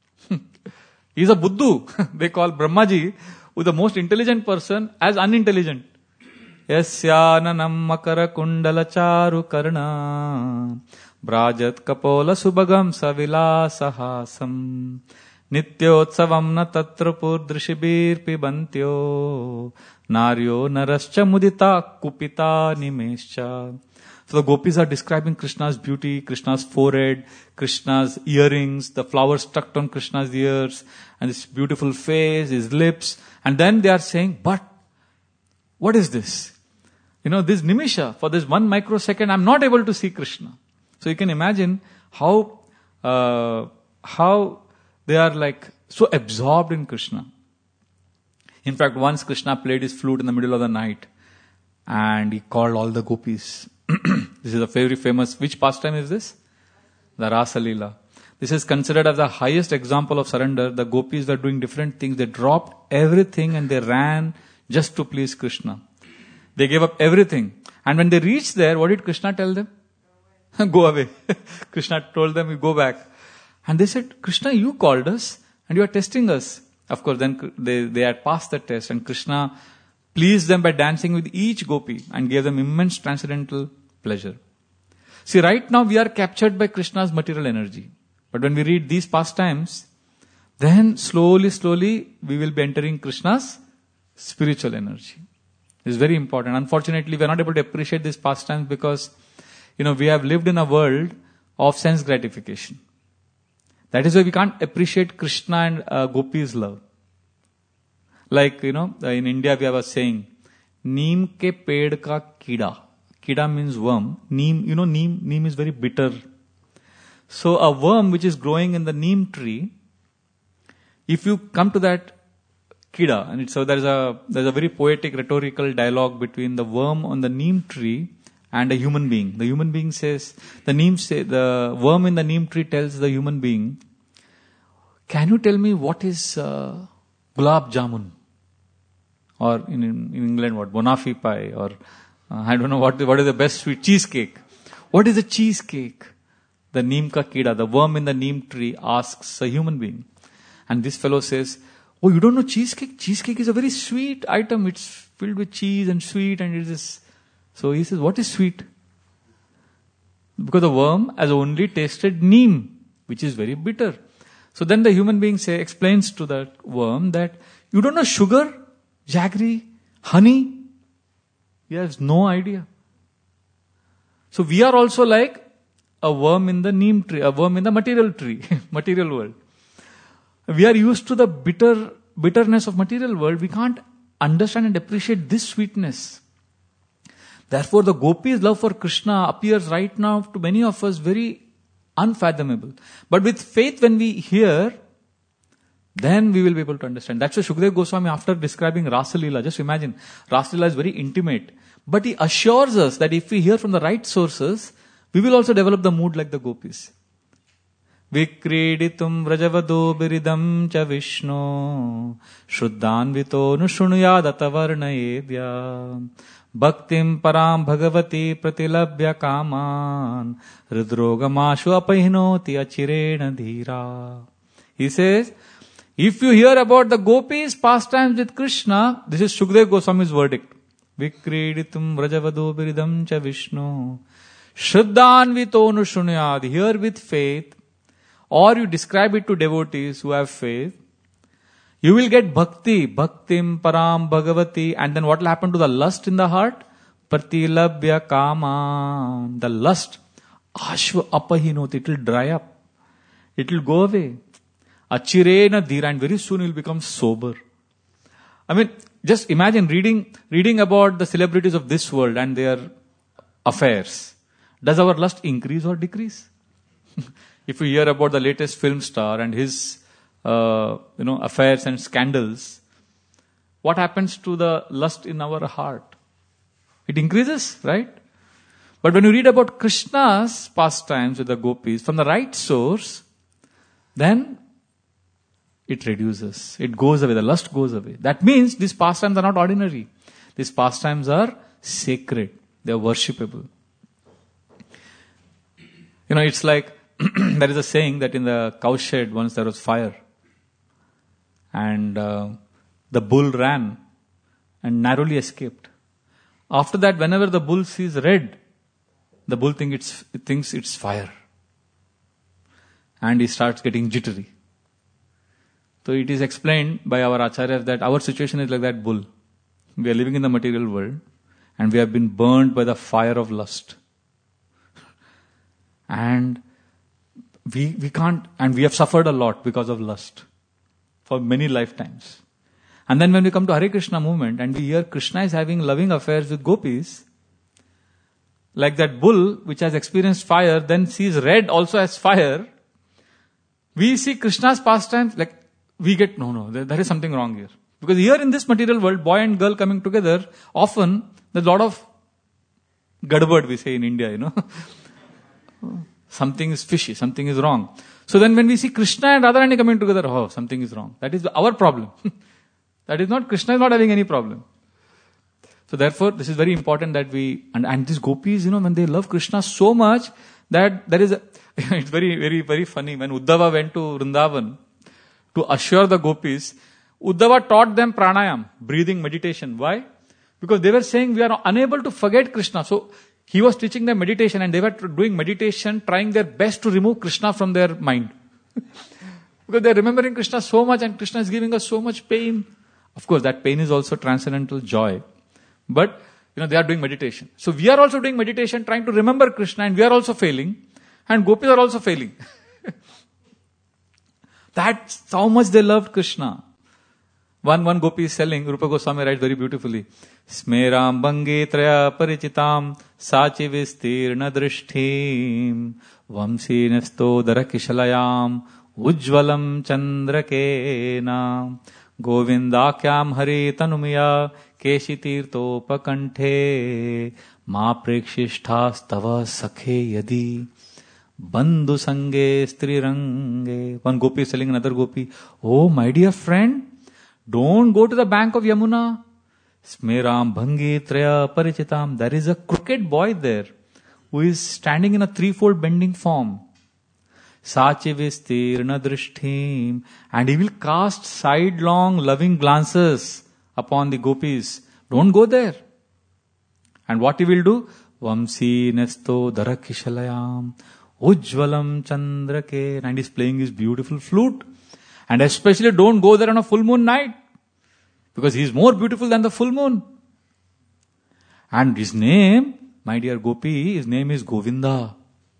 He is a Buddhu. They call Brahmaji, who is the most intelligent person, as unintelligent. Yasyananam makara kundala charu karna brajat kapola subagam savilasahasam nityotsavam na tatra purdrishibir pibantyo naryo narascha mudita kupita nimescha. So the gopis are describing Krishna's beauty, Krishna's forehead, Krishna's earrings, the flowers stuck on Krishna's ears, and his beautiful face, his lips. And then they are saying, but what is this? You know, this nimisha, for this one microsecond, I'm not able to see Krishna. So you can imagine how, uh, how they are like so absorbed in Krishna. In fact, once Krishna played his flute in the middle of the night, and he called all the gopis. This is a very famous, which pastime is this? The Rasa Leela. This is considered as the highest example of surrender. The gopis were doing different things. They dropped everything and they ran just to please Krishna. They gave up everything. And when they reached there, what did Krishna tell them? Go away. Krishna told them, you go back. And they said, Krishna, you called us and you are testing us. Of course, then they, they had passed the test, and Krishna pleased them by dancing with each gopi and gave them immense transcendental pleasure. See, right now we are captured by Krishna's material energy. But when we read these pastimes, then slowly, slowly we will be entering Krishna's spiritual energy. It's very important. Unfortunately, we are not able to appreciate these pastimes because, you know, we have lived in a world of sense gratification. That is why we can't appreciate Krishna and uh, Gopi's love. Like, you know, in India we have a saying, Neem ke ped ka kida. Kida means worm. Neem, you know, neem, neem is very bitter. So a worm which is growing in the neem tree, if you come to that kida, and it's, so there's a, there's a very poetic rhetorical dialogue between the worm on the neem tree and a human being. The human being says, the neem say, the worm in the neem tree tells the human being, can you tell me what is uh, gulab jamun? Or in, in England, what? Bonafi pie, or uh, I don't know what, what is the best sweet, cheesecake. What is a cheesecake? The neem ka kida, the worm in the neem tree, asks a human being. And this fellow says, oh, you don't know cheesecake? Cheesecake is a very sweet item. It's filled with cheese and sweet, and it is. So he says, what is sweet? Because the worm has only tasted neem, which is very bitter. So then the human being say, explains to that worm that you don't know sugar, jaggery, honey. He has no idea. So we are also like a worm in the neem tree, a worm in the material tree, material world. We are used to the bitter bitterness of material world. We can't understand and appreciate this sweetness. Therefore, the gopis' love for Krishna appears right now to many of us very unfathomable. But with faith, when we hear, then we will be able to understand. That's why Shukdev Goswami, after describing Rasa Leela, just imagine, Rasa Leela is very intimate. But he assures us that if we hear from the right sources, we will also develop the mood like the gopis. Vikriditum vrajavado biridam cha Vishnu Shruddhanvito nushunuyad atavarnayedya Bhaktim param bhagavati pratilabhya kaman Ridrogamashu apahinoti achirena dhira. He says, if you hear about the gopis' pastimes with Krishna, this is Shukdev Goswami's verdict. Vikriditum vrajavado biridam cha Vishnu Shruddhanvito nushunuyad. Hear with faith, or you describe it to devotees who have faith, you will get bhakti, bhaktim param bhagavati, and then what will happen to the lust in the heart? Pratilabhya kama. The lust, ashva apahinot, it will dry up. It will go away. Achirena dhira, and very soon you will become sober. I mean, just imagine reading, reading about the celebrities of this world and their affairs. Does our lust increase or decrease? If we hear about the latest film star and his, uh, you know, affairs and scandals, what happens to the lust in our heart? It increases, right? But when you read about Krishna's pastimes with the gopis from the right source, then it reduces. It goes away. The lust goes away. That means these pastimes are not ordinary. These pastimes are sacred. They are worshipable. You know, it's like, there is a saying that in the cowshed once there was fire. And uh, the bull ran and narrowly escaped. After that, whenever the bull sees red, the bull think it's, it thinks it's fire. And he starts getting jittery. So it is explained by our acharyas that our situation is like that bull. We are living in the material world and we have been burned by the fire of lust. And we, we can't, and we have suffered a lot because of lust for many lifetimes. And then when we come to Hare Krishna movement and we hear Krishna is having loving affairs with gopis, like that bull which has experienced fire then sees red also as fire, we see Krishna's pastimes, like we get, no, no, there, there is something wrong here. Because here in this material world, boy and girl coming together, often there's a lot of gadbad, we say in India, you know. Something is fishy, something is wrong. So then when we see Krishna and Radharani coming together, oh, something is wrong. That is our problem. That is not, Krishna is not having any problem. So therefore, this is very important that we, and, and these gopis, you know, when they love Krishna so much, that there is a, it's very, very, very funny. When Uddhava went to Vrindavan to assure the gopis, Uddhava taught them pranayam, breathing meditation. Why? Because they were saying we are unable to forget Krishna. So he was teaching them meditation and they were doing meditation, trying their best to remove Krishna from their mind. Because they are remembering Krishna so much and Krishna is giving us so much pain. Of course, that pain is also transcendental joy. But, you know, they are doing meditation. So we are also doing meditation, trying to remember Krishna and we are also failing. And gopis are also failing. That's how much they loved Krishna. One, one gopi is selling, Rupa Goswami writes very beautifully, Smeram bange traya parichitam sachi vistirna drishthim vamsi nesto darakishalayam ujvalam chandrakena govindakyam hari tanumya keshi tirtopakanthe ma prekshishthastava sakhe yadi bandhu sange strirange. One gopi is telling another gopi, oh my dear friend, don't go to the bank of Yamuna. Smeram bhangi traya parichitam. There is a crooked boy there who is standing in a threefold bending form. Sachi vistirna drishthim. And he will cast sidelong loving glances upon the gopis. Don't go there. And what he will do? Vamsi nesto darakishalayam ujvalam chandrake. And he is playing his beautiful flute. And especially don't go there on a full moon night. Because he is more beautiful than the full moon. And his name, my dear gopi, his name is Govinda.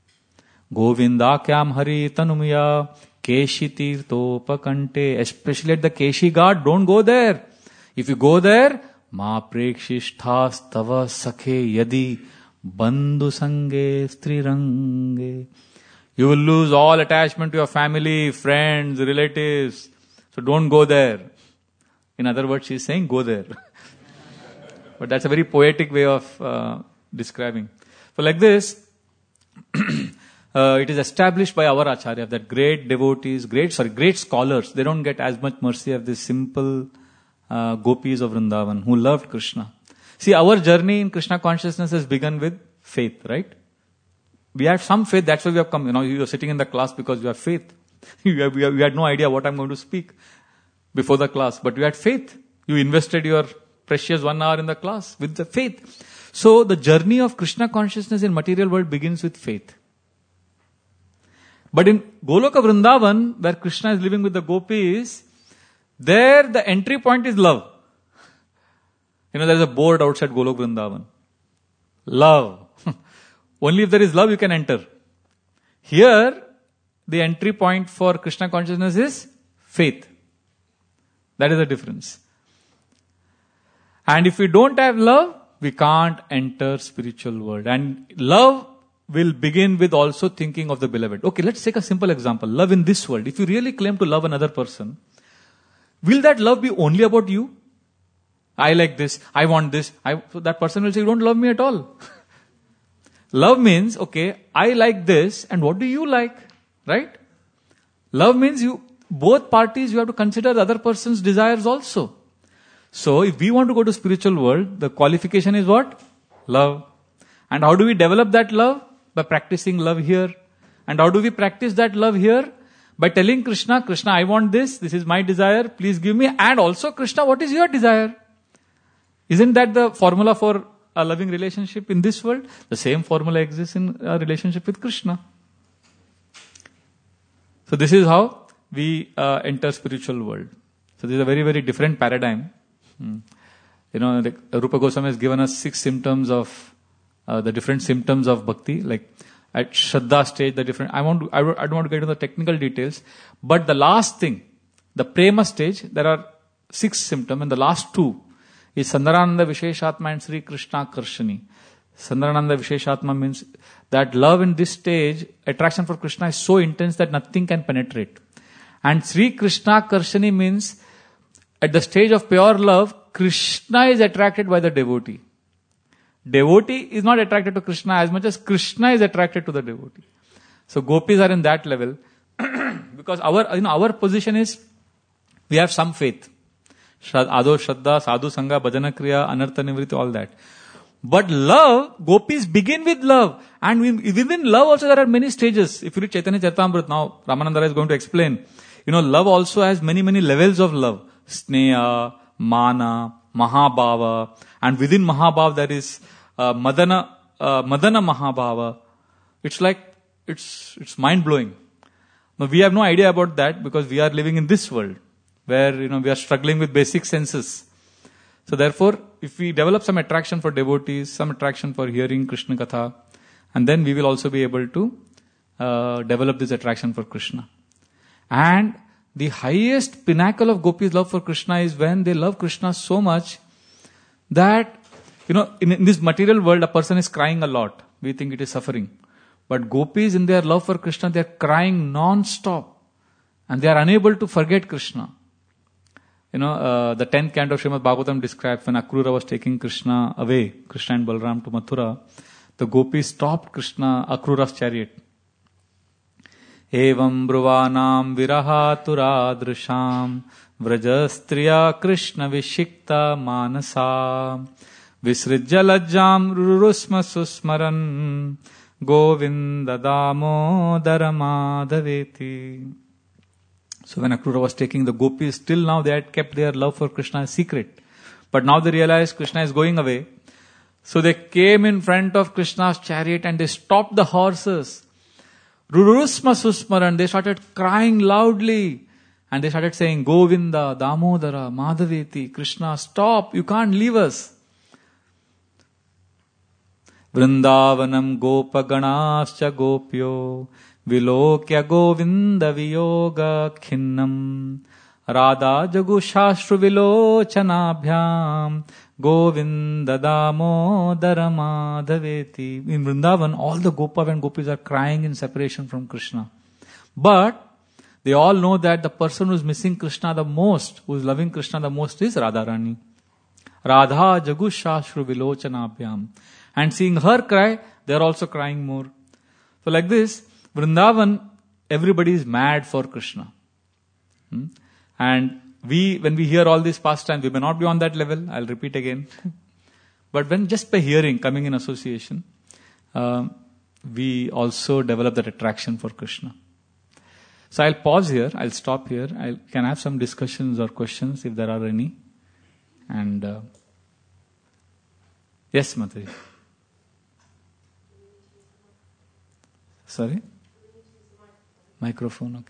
Govinda kyam hari tanumya keshi tirtopakante. Especially at the Keshi Ghat, don't go there. If you go there, ma prekshishthas tava sakhe yadi bandhu sange strirange. You will lose all attachment to your family, friends, relatives. So don't go there. In other words, she is saying, go there. But that's a very poetic way of uh, describing. So like this, uh, it is established by our acharya that great devotees, great, sorry, great scholars, they don't get as much mercy of these simple uh, gopis of Vrindavan who loved Krishna. See, our journey in Krishna consciousness has begun with faith, right? We have some faith, that's why we have come. You know, you are sitting in the class because you have faith. you, have, you, have, you had no idea what I'm going to speak before the class, but you had faith. You invested your precious one hour in the class with the faith. So the journey of Krishna consciousness in material world begins with faith. But in Goloka Vrindavan, where Krishna is living with the gopis, there the entry point is love. You know, there is a board outside Goloka Vrindavan. Love. Only if there is love you can enter. Here, the entry point for Krishna consciousness is faith. That is the difference. And if we don't have love, we can't enter spiritual world. And love will begin with also thinking of the beloved. Okay, let's take a simple example. Love in this world. If you really claim to love another person, will that love be only about you? I like this, I want this. I, so that person will say, you don't love me at all. Love means, okay, I like this, and what do you like? Right? Love means you, both parties, you have to consider the other person's desires also. So if we want to go to spiritual world, the qualification is what? Love. And how do we develop that love? By practicing love here. And how do we practice that love here? By telling Krishna, Krishna, I want this, this is my desire, please give me. And also, Krishna, what is your desire? Isn't that the formula for a loving relationship in this world? The same formula exists in a relationship with Krishna. So this is how we uh, enter spiritual world. So this is a very, very different paradigm. Hmm. You know, like Rupa Goswami has given us six symptoms of uh, the different symptoms of bhakti. Like at Shraddha stage, the different. I want to. I, I don't want to get into the technical details, but the last thing, the Prema stage, there are six symptoms, and the last two is Sandarananda Visheshatma and Sri Krishna Karshani. Sandarananda Visheshatma means that love in this stage, attraction for Krishna is so intense that nothing can penetrate. And Sri Krishna Karshani means at the stage of pure love, Krishna is attracted by the devotee. Devotee is not attracted to Krishna as much as Krishna is attracted to the devotee. So gopis are in that level because our you know our position is we have some faith. Ado Shraddha, Sadhu Sangha, Bhajana Kriya, Anartha Nivriti, all that. But love, gopis begin with love. And within love also there are many stages. If you read Chaitanya Charitamrita, now Ramananda is going to explain. You know, love also has many, many levels of love. Sneha, Mana, Mahabhava. And within Mahabhava there is uh, Madana, uh, Madana Mahabhava. It's like, it's, it's mind-blowing. Now we have no idea about that because we are living in this world where, you know, we are struggling with basic senses. So therefore, if we develop some attraction for devotees, some attraction for hearing Krishna Katha, and then we will also be able to uh, develop this attraction for Krishna. And the highest pinnacle of gopis' love for Krishna is when they love Krishna so much that, you know, in, in this material world, a person is crying a lot. We think it is suffering. But gopis, in their love for Krishna, they are crying non-stop. And they are unable to forget Krishna. You know, uh, the tenth canto of Srimad Bhagavatam describes when Akrura was taking Krishna away, Krishna and Balram to Mathura, the gopis stopped Krishna, Akrura's chariot. Evam bruvanam virahaturādrisham vrajastriya Krishna vishikta manasa visrijya lajjam rurusma susmaran govinda damodara madhaveti. So when Akrura was taking the gopis, till now they had kept their love for Krishna a secret. But now they realized Krishna is going away. So they came in front of Krishna's chariot and they stopped the horses. Rurusma susmaran, they started crying loudly. And they started saying, Govinda, Damodara, Madhaveti, Krishna, stop, you can't leave us. Vrindavanam gopaganascha gopyo Vilokya Govinda Viyoga Khinnam Radha Jagushashru Vilochanabhyam Govinda Damodara Madhaveti. In Vrindavan, all the Gopa and Gopis are crying in separation from Krishna. But they all know that the person who is missing Krishna the most, who is loving Krishna the most is Radharani. Radha Jagushashru Vilochanabhyam. And seeing her cry, they are also crying more. So like this, Vrindavan, everybody is mad for Krishna. Hmm? And we, when we hear all these pastimes, we may not be on that level. I'll repeat again. But when just by hearing, coming in association, uh, we also develop that attraction for Krishna. So I'll pause here. I'll stop here. I can have some discussions or questions if there are any. And uh, yes, Mataji. Sorry? Microphone, okay.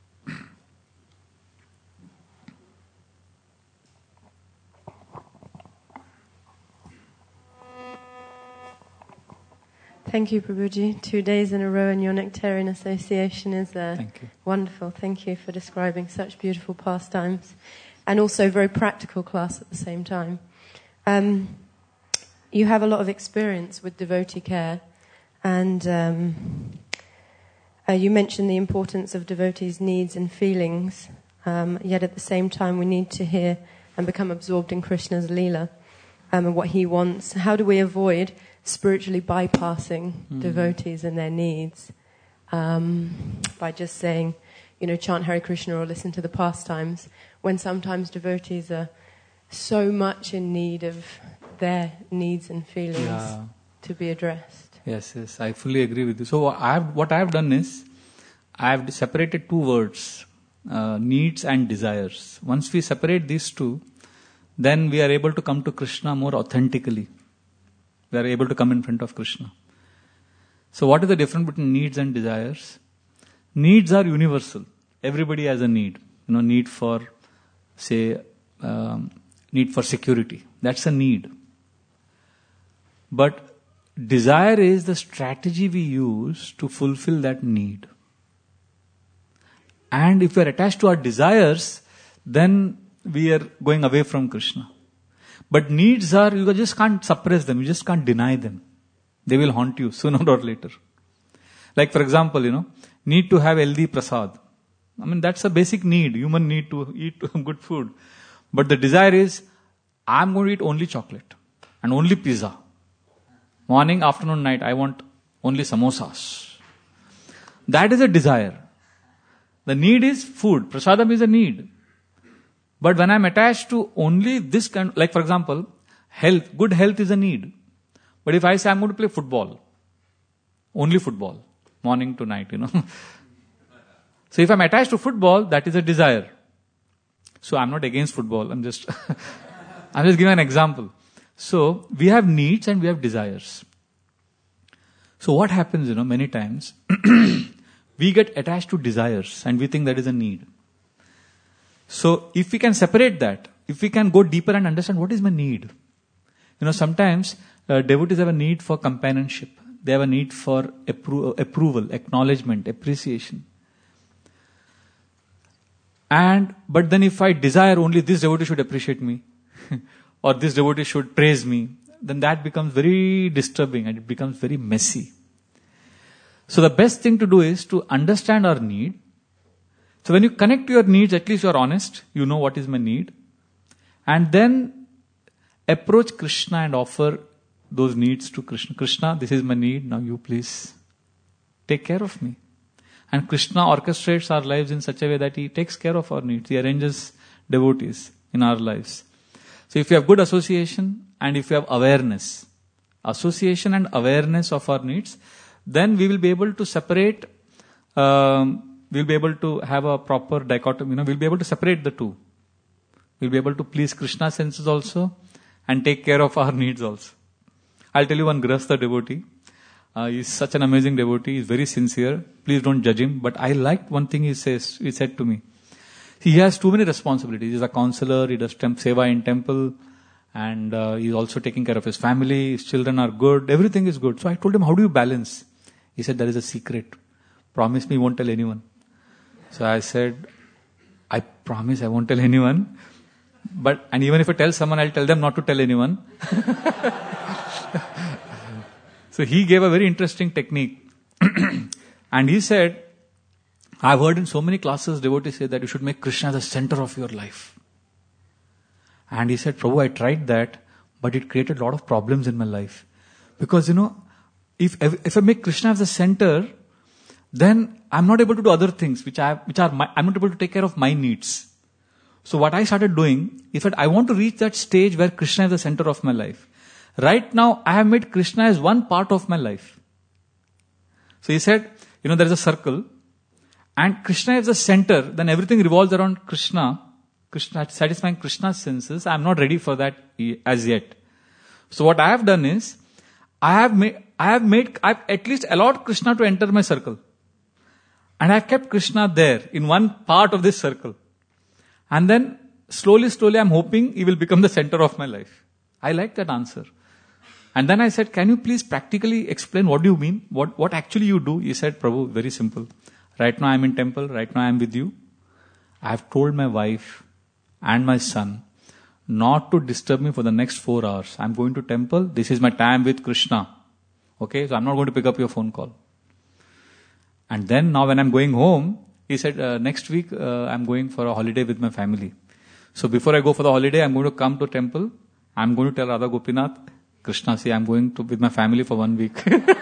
Thank you, Prabhuji. Two days in a row in your Nectarian Association is uh, Thank you. wonderful. Thank you for describing such beautiful pastimes and also very practical class at the same time. Um, you have a lot of experience with devotee care and um, uh, you mentioned the importance of devotees' needs and feelings, um, yet at the same time we need to hear and become absorbed in Krishna's Leela um, and what he wants. How do we avoid spiritually bypassing mm. devotees and their needs um, by just saying, you know, chant Hare Krishna or listen to the pastimes, when sometimes devotees are so much in need of their needs and feelings yeah. to be addressed? Yes, yes, I fully agree with you. So I have, what I have done is, I have separated two words, uh, needs and desires. Once we separate these two, then we are able to come to Krishna more authentically. We are able to come in front of Krishna. So what is the difference between needs and desires? Needs are universal. Everybody has a need. You know, need for, say, um, need for security. That's a need. But desire is the strategy we use to fulfill that need. And if we are attached to our desires, then we are going away from Krishna. But needs are, you just can't suppress them, you just can't deny them. They will haunt you sooner or later. Like for example, you know, need to have healthy prasad. I mean, that's a basic need, human need to eat good food. But the desire is, I'm going to eat only chocolate and only pizza. Morning, afternoon, night, I want only samosas. That is a desire. The need is food. Prasadam is a need. But when I'm attached to only this kind, like for example, health, good health is a need. But if I say I'm going to play football, only football, morning to night, you know. So if I'm attached to football, that is a desire. So I'm not against football. I'm just, I'm just giving an example. So we have needs and we have desires. So what happens, you know, many times, we get attached to desires and we think that is a need. So if we can separate that, if we can go deeper and understand what is my need. You know, sometimes uh, devotees have a need for companionship. They have a need for appro- approval, acknowledgement, appreciation. And, but then if I desire only this devotee should appreciate me, or this devotee should praise me, then that becomes very disturbing and it becomes very messy. So the best thing to do is to understand our need. So when you connect to your needs, at least you are honest, you know what is my need. And then approach Krishna and offer those needs to Krishna. Krishna, this is my need, now you please take care of me. And Krishna orchestrates our lives in such a way that He takes care of our needs. He arranges devotees in our lives. So if you have good association and if you have awareness, association and awareness of our needs, then we will be able to separate, um, we'll be able to have a proper dichotomy, you know, we'll be able to separate the two. We'll be able to please Krishna's senses also and take care of our needs also. I'll tell you one Grihastha devotee. Uh, he's such an amazing devotee. He's very sincere. Please don't judge him. But I liked one thing he says. He said to me. He has too many responsibilities. He's a counselor. He does temp- seva in temple. And uh, he's also taking care of his family. His children are good. Everything is good. So I told him, how do you balance? He said, there is a secret. Promise me you won't tell anyone. So I said, I promise I won't tell anyone. But, and even if I tell someone, I'll tell them not to tell anyone. So he gave a very interesting technique. And he said, I've heard in so many classes devotees say that you should make Krishna the center of your life. And he said, Prabhu, I tried that, but it created a lot of problems in my life. Because, you know, if if I make Krishna as the center, then I'm not able to do other things which I which are my, I'm not able to take care of my needs. So what I started doing is that I want to reach that stage where Krishna is the center of my life. Right now, I have made Krishna as one part of my life. So he said, you know, there is a circle, and Krishna is the center, then everything revolves around Krishna, Krishna satisfying Krishna's senses. I am not ready for that as yet. So what I have done is, I have made, I have made, I have at least allowed Krishna to enter my circle. And I have kept Krishna there, in one part of this circle. And then, slowly, slowly, I am hoping he will become the center of my life. I like that answer. And then I said, can you please practically explain what do you mean? What what actually you do? He said, Prabhu, very simple. Right now I am in temple, right now I am with you. I have told my wife and my son not to disturb me for the next four hours. I am going to temple, this is my time with Krishna. Okay, so I am not going to pick up your phone call. And then now when I am going home, he said, uh, next week uh, I am going for a holiday with my family. So before I go for the holiday, I'm going to come to temple. I'm going to tell Radha Gopinath, Krishna, see, I'm going to with my family for one week.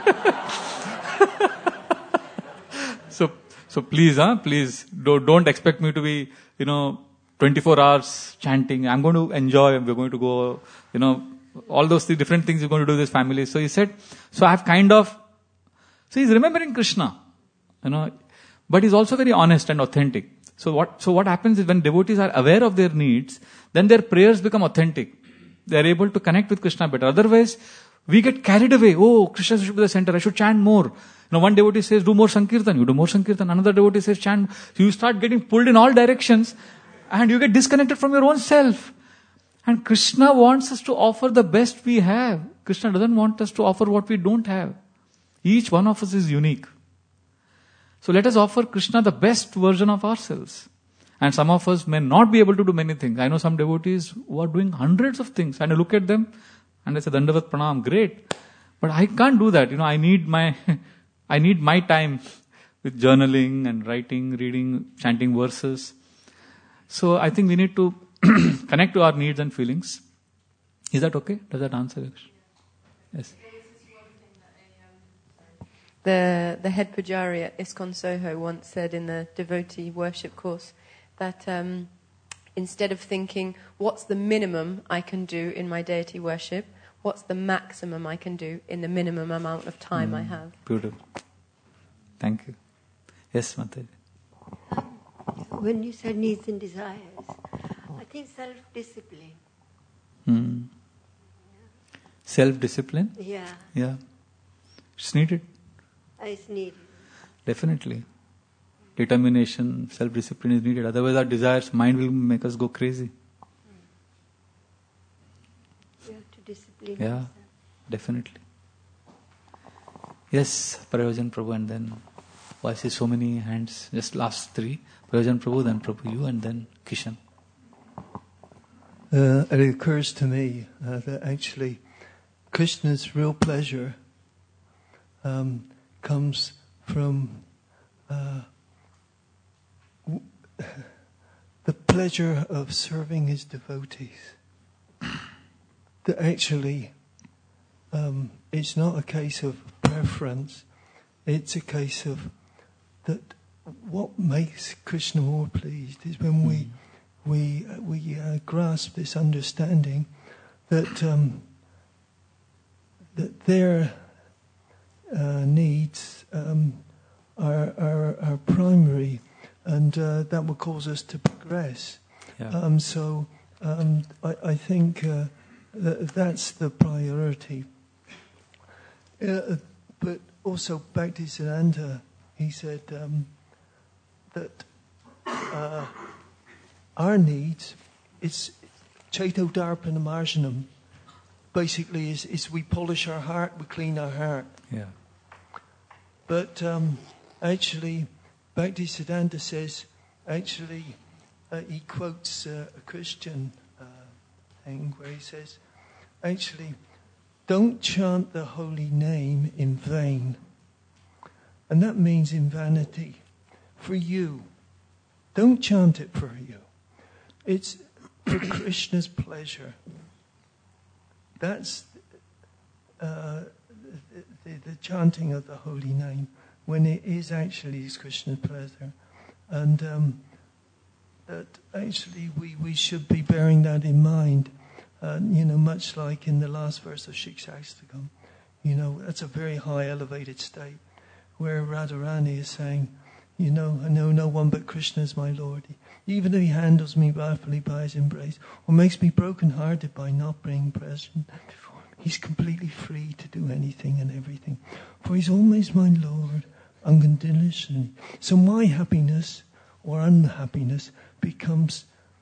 so, so please, huh, please don't, don't expect me to be, you know, twenty-four hours chanting. I'm going to enjoy. We're going to go, you know, all those three different things you're going to do with this family. So he said, so I've kind of, so he's remembering Krishna, you know, but he's also very honest and authentic. So what, so what happens is when devotees are aware of their needs, then their prayers become authentic. They are able to connect with Krishna better. Otherwise, we get carried away. Oh, Krishna should be the center. I should chant more. You know, one devotee says, do more Sankirtan. You do more Sankirtan. Another devotee says, chant. So you start getting pulled in all directions and you get disconnected from your own self. And Krishna wants us to offer the best we have. Krishna doesn't want us to offer what we don't have. Each one of us is unique. So let us offer Krishna the best version of ourselves. And some of us may not be able to do many things. I know some devotees who are doing hundreds of things. And I look at them and I say, Dandavat Pranam, great. But I can't do that. You know, I need my, I need my time with journaling and writing, reading, chanting verses. So I think we need to connect to our needs and feelings. Is that okay? Does that answer your question? Yes. The, the head pujari at ISKCON Soho once said in the devotee worship course that um, instead of thinking, what's the minimum I can do in my deity worship, what's the maximum I can do in the minimum amount of time mm, I have. Beautiful. Thank you. Yes, Mataji. When you said needs and desires, I think self-discipline. Hmm. Self-discipline? Yeah. Yeah. It's needed. It's needed. Definitely. Determination, self-discipline is needed. Otherwise our desires, mind will make us go crazy. You have to discipline Yeah, yourself. Definitely. Yes, Prayojan Prabhu, and then oh, I see so many hands. Just last three. Prayojan Prabhu, then Prabhu you, and then Kishan. Uh, it occurs to me uh, that actually Krishna's real pleasure um, comes from uh, w- the pleasure of serving his devotees. That actually um, it's not a case of preference, it's a case of that what makes Krishna more pleased is when we we uh, we uh, grasp this understanding that um, that their uh, needs um, are, are are primary, and uh, that will cause us to progress. Yeah. Um, so um, I, I think uh, that that's the priority. Uh, but also Bhaktisiddhanta, he said um, that uh, our needs, it's Chaito Darpana Marjanam, basically is, is we polish our heart, we clean our heart. Yeah. But um, actually, Bhaktisiddhanta says, actually, uh, he quotes uh, a Christian uh, thing where he says, actually, don't chant the holy name in vain. And that means in vanity. For you. Don't chant it for you. It's for Krishna's pleasure. That's uh, the, the, the chanting of the holy name when it is actually his Krishna's pleasure. And um, that actually we, we should be bearing that in mind. Uh, you know, much like in the last verse of Shikshastakam, you know, that's a very high elevated state where Radharani is saying, you know, I know no one but Krishna is my Lord. Even if he handles me bafflingly by his embrace, or makes me broken-hearted by not being present before me, he's completely free to do anything and everything. For he's always my Lord, unconditionally. So my happiness or unhappiness becomes,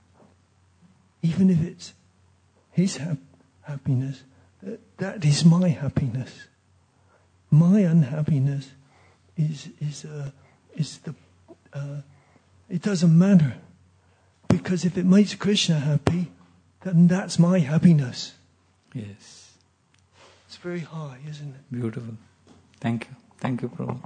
even if it's his hap- happiness, that, that is my happiness. My unhappiness is is uh, is the uh, it doesn't matter, because if it makes Krishna happy, then that's my happiness. Yes. It's very high, isn't it? Beautiful. Thank you. Thank you, Prabhu.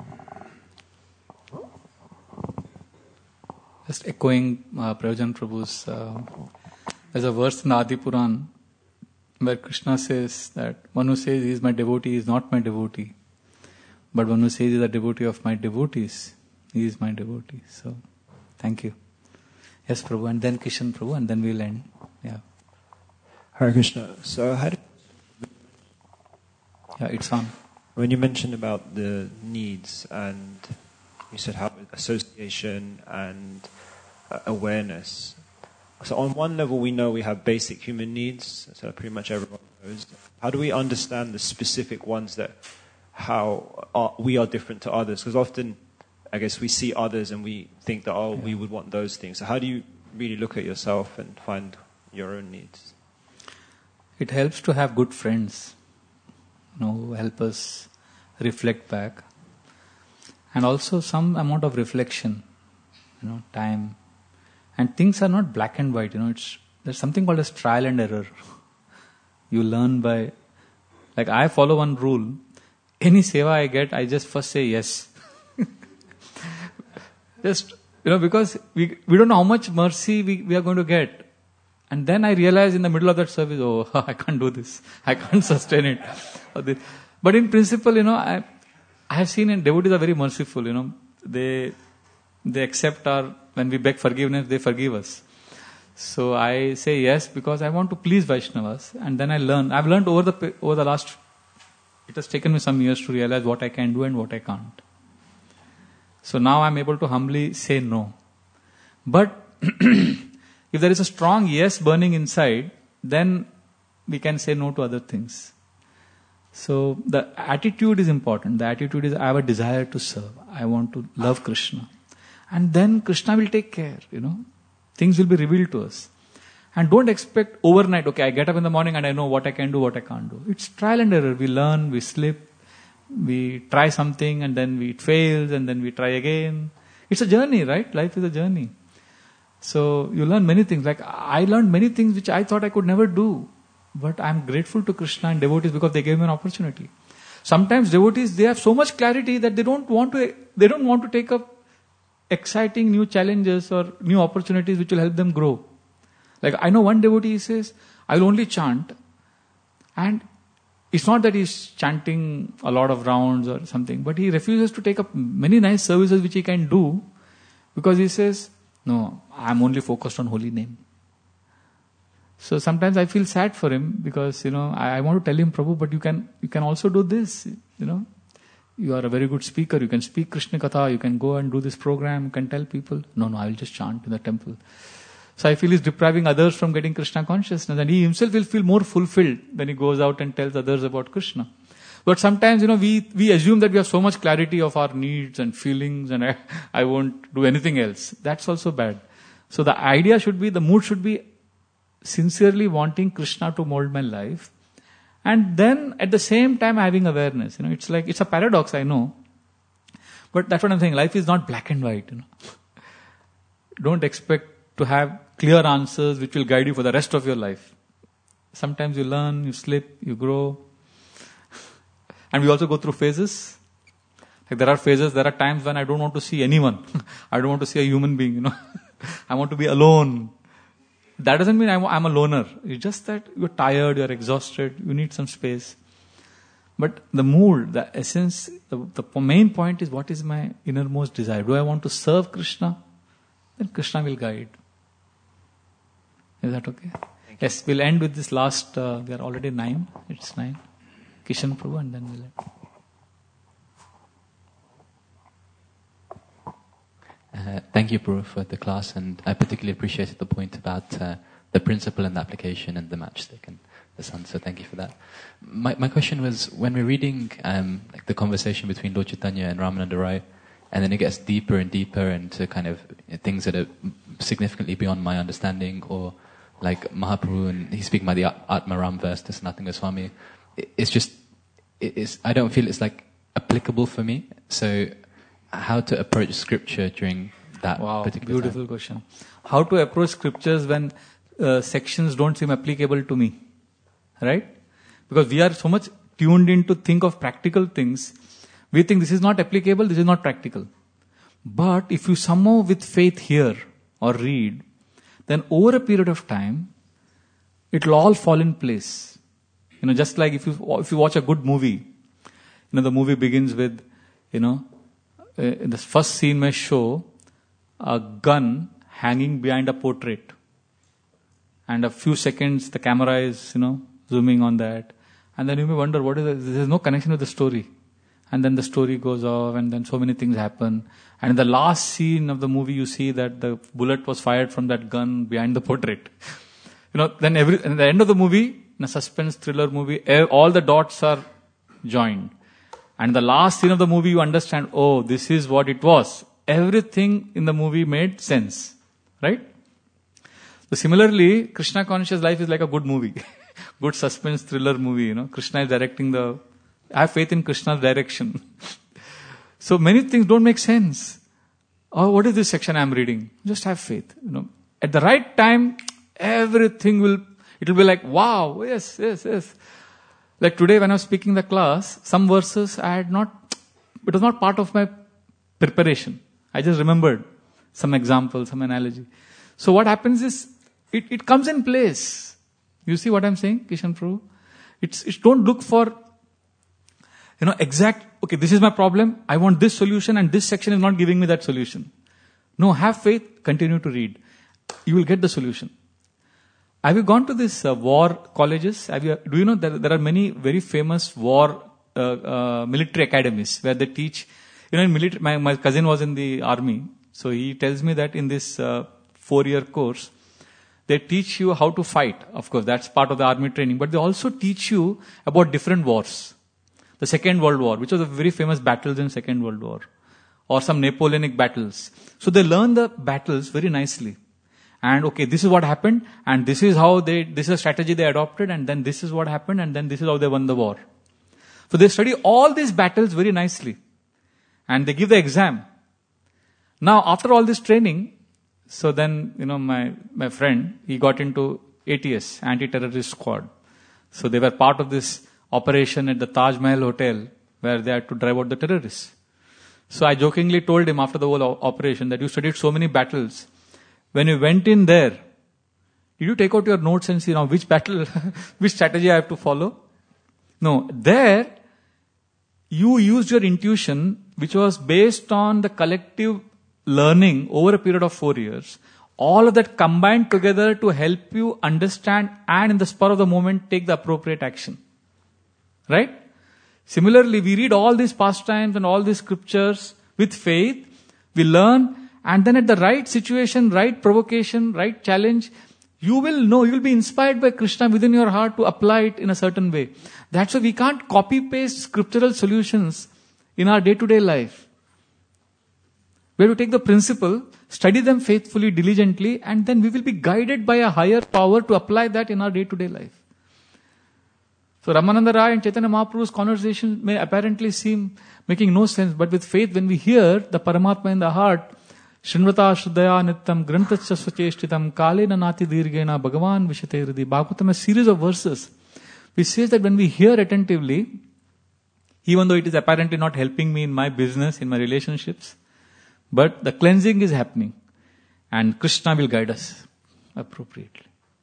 Just echoing uh, Prayojan Prabhu's uh, There's a verse in the Adi Puran where Krishna says that one who says he is my devotee is not my devotee. But one who says he is a devotee of my devotees, he is my devotee. So, thank you. Yes, Prabhu, and then Kishan Prabhu, and then we'll end. Yeah. Hare Krishna. So, how do, yeah, it's on. When you mentioned about the needs, and you said how association and uh, awareness. So, on one level, we know we have basic human needs. So, pretty much everyone knows. How do we understand the specific ones that how are, we are different to others? Because often, I guess we see others and we think that, oh, yeah. we would want those things. So how do you really look at yourself and find your own needs? It helps to have good friends, you know, who help us reflect back. And also some amount of reflection, you know, time. And things are not black and white, you know, it's there's something called as trial and error. You learn by, like I follow one rule. Any seva I get, I just first say yes. Just, you know, because we we don't know how much mercy we, we are going to get. And then I realize in the middle of that service, oh, I can't do this. I can't sustain it. But in principle, you know, I I have seen in devotees are very merciful, you know. They they accept our, when we beg forgiveness, they forgive us. So I say yes because I want to please Vaishnavas. And then I learn. I've learned over the over the last, it has taken me some years to realize what I can do and what I can't. So now I'm able to humbly say no. But if there is a strong yes burning inside, then we can say no to other things. So the attitude is important. The attitude is I have a desire to serve. I want to love Krishna. And then Krishna will take care, you know. Things will be revealed to us. And don't expect overnight, okay, I get up in the morning and I know what I can do, what I can't do. It's trial and error. We learn, we slip. We try something and then we, it fails and then we try again. It's a journey, right? Life is a journey. So you learn many things. Like I learned many things which I thought I could never do. But I'm grateful to Krishna and devotees because they gave me an opportunity. Sometimes devotees, they have so much clarity that they don't want to, they don't want to take up exciting new challenges or new opportunities which will help them grow. Like I know one devotee says, I will only chant, and it's not that he's chanting a lot of rounds or something, but he refuses to take up many nice services which he can do because he says, no, I'm only focused on holy name. So sometimes I feel sad for him because, you know, I, I want to tell him, Prabhu, but you can you can also do this, you know. You are a very good speaker, you can speak Krishna Katha, you can go and do this program, you can tell people. No, no, I will just chant in the temple. So I feel he's depriving others from getting Krishna consciousness, and he himself will feel more fulfilled when he goes out and tells others about Krishna. But sometimes, you know, we, we assume that we have so much clarity of our needs and feelings and I, I won't do anything else. That's also bad. So the idea should be, the mood should be sincerely wanting Krishna to mold my life. And then at the same time having awareness. You know, it's like, it's a paradox, I know. But that's what I'm saying. Life is not black and white, you know. Don't expect to have clear answers which will guide you for the rest of your life. Sometimes you learn, you slip, you grow. And we also go through phases. Like there are phases, there are times when I don't want to see anyone. I don't want to see a human being, you know. I want to be alone. That doesn't mean I'm, I'm a loner. It's just that you're tired, you're exhausted, you need some space. But the mood, the essence, the, the main point is what is my innermost desire? Do I want to serve Krishna? Then Krishna will guide. Is that okay? Yes, we'll end with this last, uh, we are already nine. It's nine. Kishan Prabhu, and then we'll end. Uh, thank you, Prabhu, for the class, and I particularly appreciated the point about uh, the principle and the application and the matchstick and the sun, so thank you for that. My my question was, when we're reading um, like the conversation between Lord Chaitanya and Ramananda Rai, and then it gets deeper and deeper into kind of things that are significantly beyond my understanding, or like Mahaprabhu, and he's speaking about the Atma Ram verse to Sanatana Goswami, it's just, it's, I don't feel it's like applicable for me, so how to approach scripture during that wow, particular beautiful time. question. How to approach scriptures when uh, sections don't seem applicable to me, right? Because we are so much tuned in to think of practical things, we think this is not applicable, this is not practical. But if you somehow with faith hear or read, then over a period of time, it'll all fall in place. You know, just like if you if you watch a good movie, you know, the movie begins with, you know, uh, in the first scene may show a gun hanging behind a portrait. And a few seconds, the camera is, you know, zooming on that. And then you may wonder, what is it? There's no connection with the story. And then the story goes off, and then so many things happen. And in the last scene of the movie, you see that the bullet was fired from that gun behind the portrait. You know, then every, at the end of the movie, in a suspense thriller movie, all the dots are joined. And the last scene of the movie, you understand, oh, this is what it was. Everything in the movie made sense. Right? So similarly, Krishna conscious life is like a good movie. Good suspense thriller movie, you know. Krishna is directing the... I have faith in Krishna's direction. So many things don't make sense. Oh, what is this section I am reading? Just have faith. You know, at the right time, everything will, it will be like, wow, yes, yes, yes. Like today when I was speaking the class, some verses I had not, it was not part of my preparation. I just remembered some example, some analogy. So what happens is, it, it comes in place. You see what I'm saying, Kishan Prabhu? It's, it's don't look for, you know, exact, okay, this is my problem, I want this solution and this section is not giving me that solution. No, have faith, continue to read. You will get the solution. Have you gone to these uh, war colleges? Have you, do you know that there are many very famous war uh, uh, military academies where they teach, you know, in military, my, my cousin was in the army, so he tells me that in this uh, four-year course, they teach you how to fight. Of course, that's part of the army training, but they also teach you about different wars. The Second World War, which was a very famous battles in Second World War, or some Napoleonic battles. So they learn the battles very nicely. And okay, this is what happened, and this is how they, this is a strategy they adopted, and then this is what happened, and then this is how they won the war. So they study all these battles very nicely. And they give the exam. Now, after all this training, so then, you know, my, my friend, he got into A T S, Anti-Terrorist Squad. So they were part of this operation at the Taj Mahal Hotel, where they had to drive out the terrorists. So I jokingly told him after the whole operation that you studied so many battles. When you went in there, did you take out your notes and see now which battle, which strategy I have to follow? No, there you used your intuition, which was based on the collective learning over a period of four years. All of that combined together to help you understand and in the spur of the moment take the appropriate action. Right? Similarly, we read all these pastimes and all these scriptures with faith. We learn, and then at the right situation, right provocation, right challenge, you will know, you will be inspired by Krishna within your heart to apply it in a certain way. That's why we can't copy-paste scriptural solutions in our day-to-day life. We have to take the principle, study them faithfully, diligently, and then we will be guided by a higher power to apply that in our day-to-day life. So Ramananda Rai and Chaitanya Mahaprabhu's conversation may apparently seem making no sense, but with faith, when we hear the Paramatma in the heart, Shrinvata Shraddhaya Nittam Grantacha Svacheshtitam Kalena Nati Dirgena Bhagavan Vishate Hridi. Bhagavatam, a series of verses, which says that when we hear attentively, even though it is apparently not helping me in my business, in my relationships, but the cleansing is happening, and Krishna will guide us appropriately.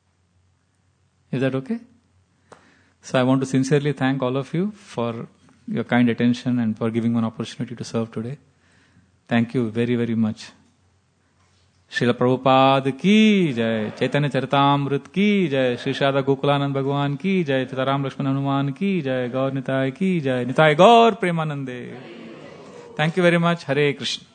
Is that okay? So I want to sincerely thank all of you for your kind attention and for giving me an opportunity to serve today. Thank you very, very much. Srila Prabhupada ki jai, Chaitanya Charitamrita ki jai, Sri Shada Gokulanand Bhagavan ki jai, Sitaram Lakshman Hanuman ki jai, Gaur Nitai ki jai, Nitai Gaur Premanande. Thank you very much. Hare Krishna.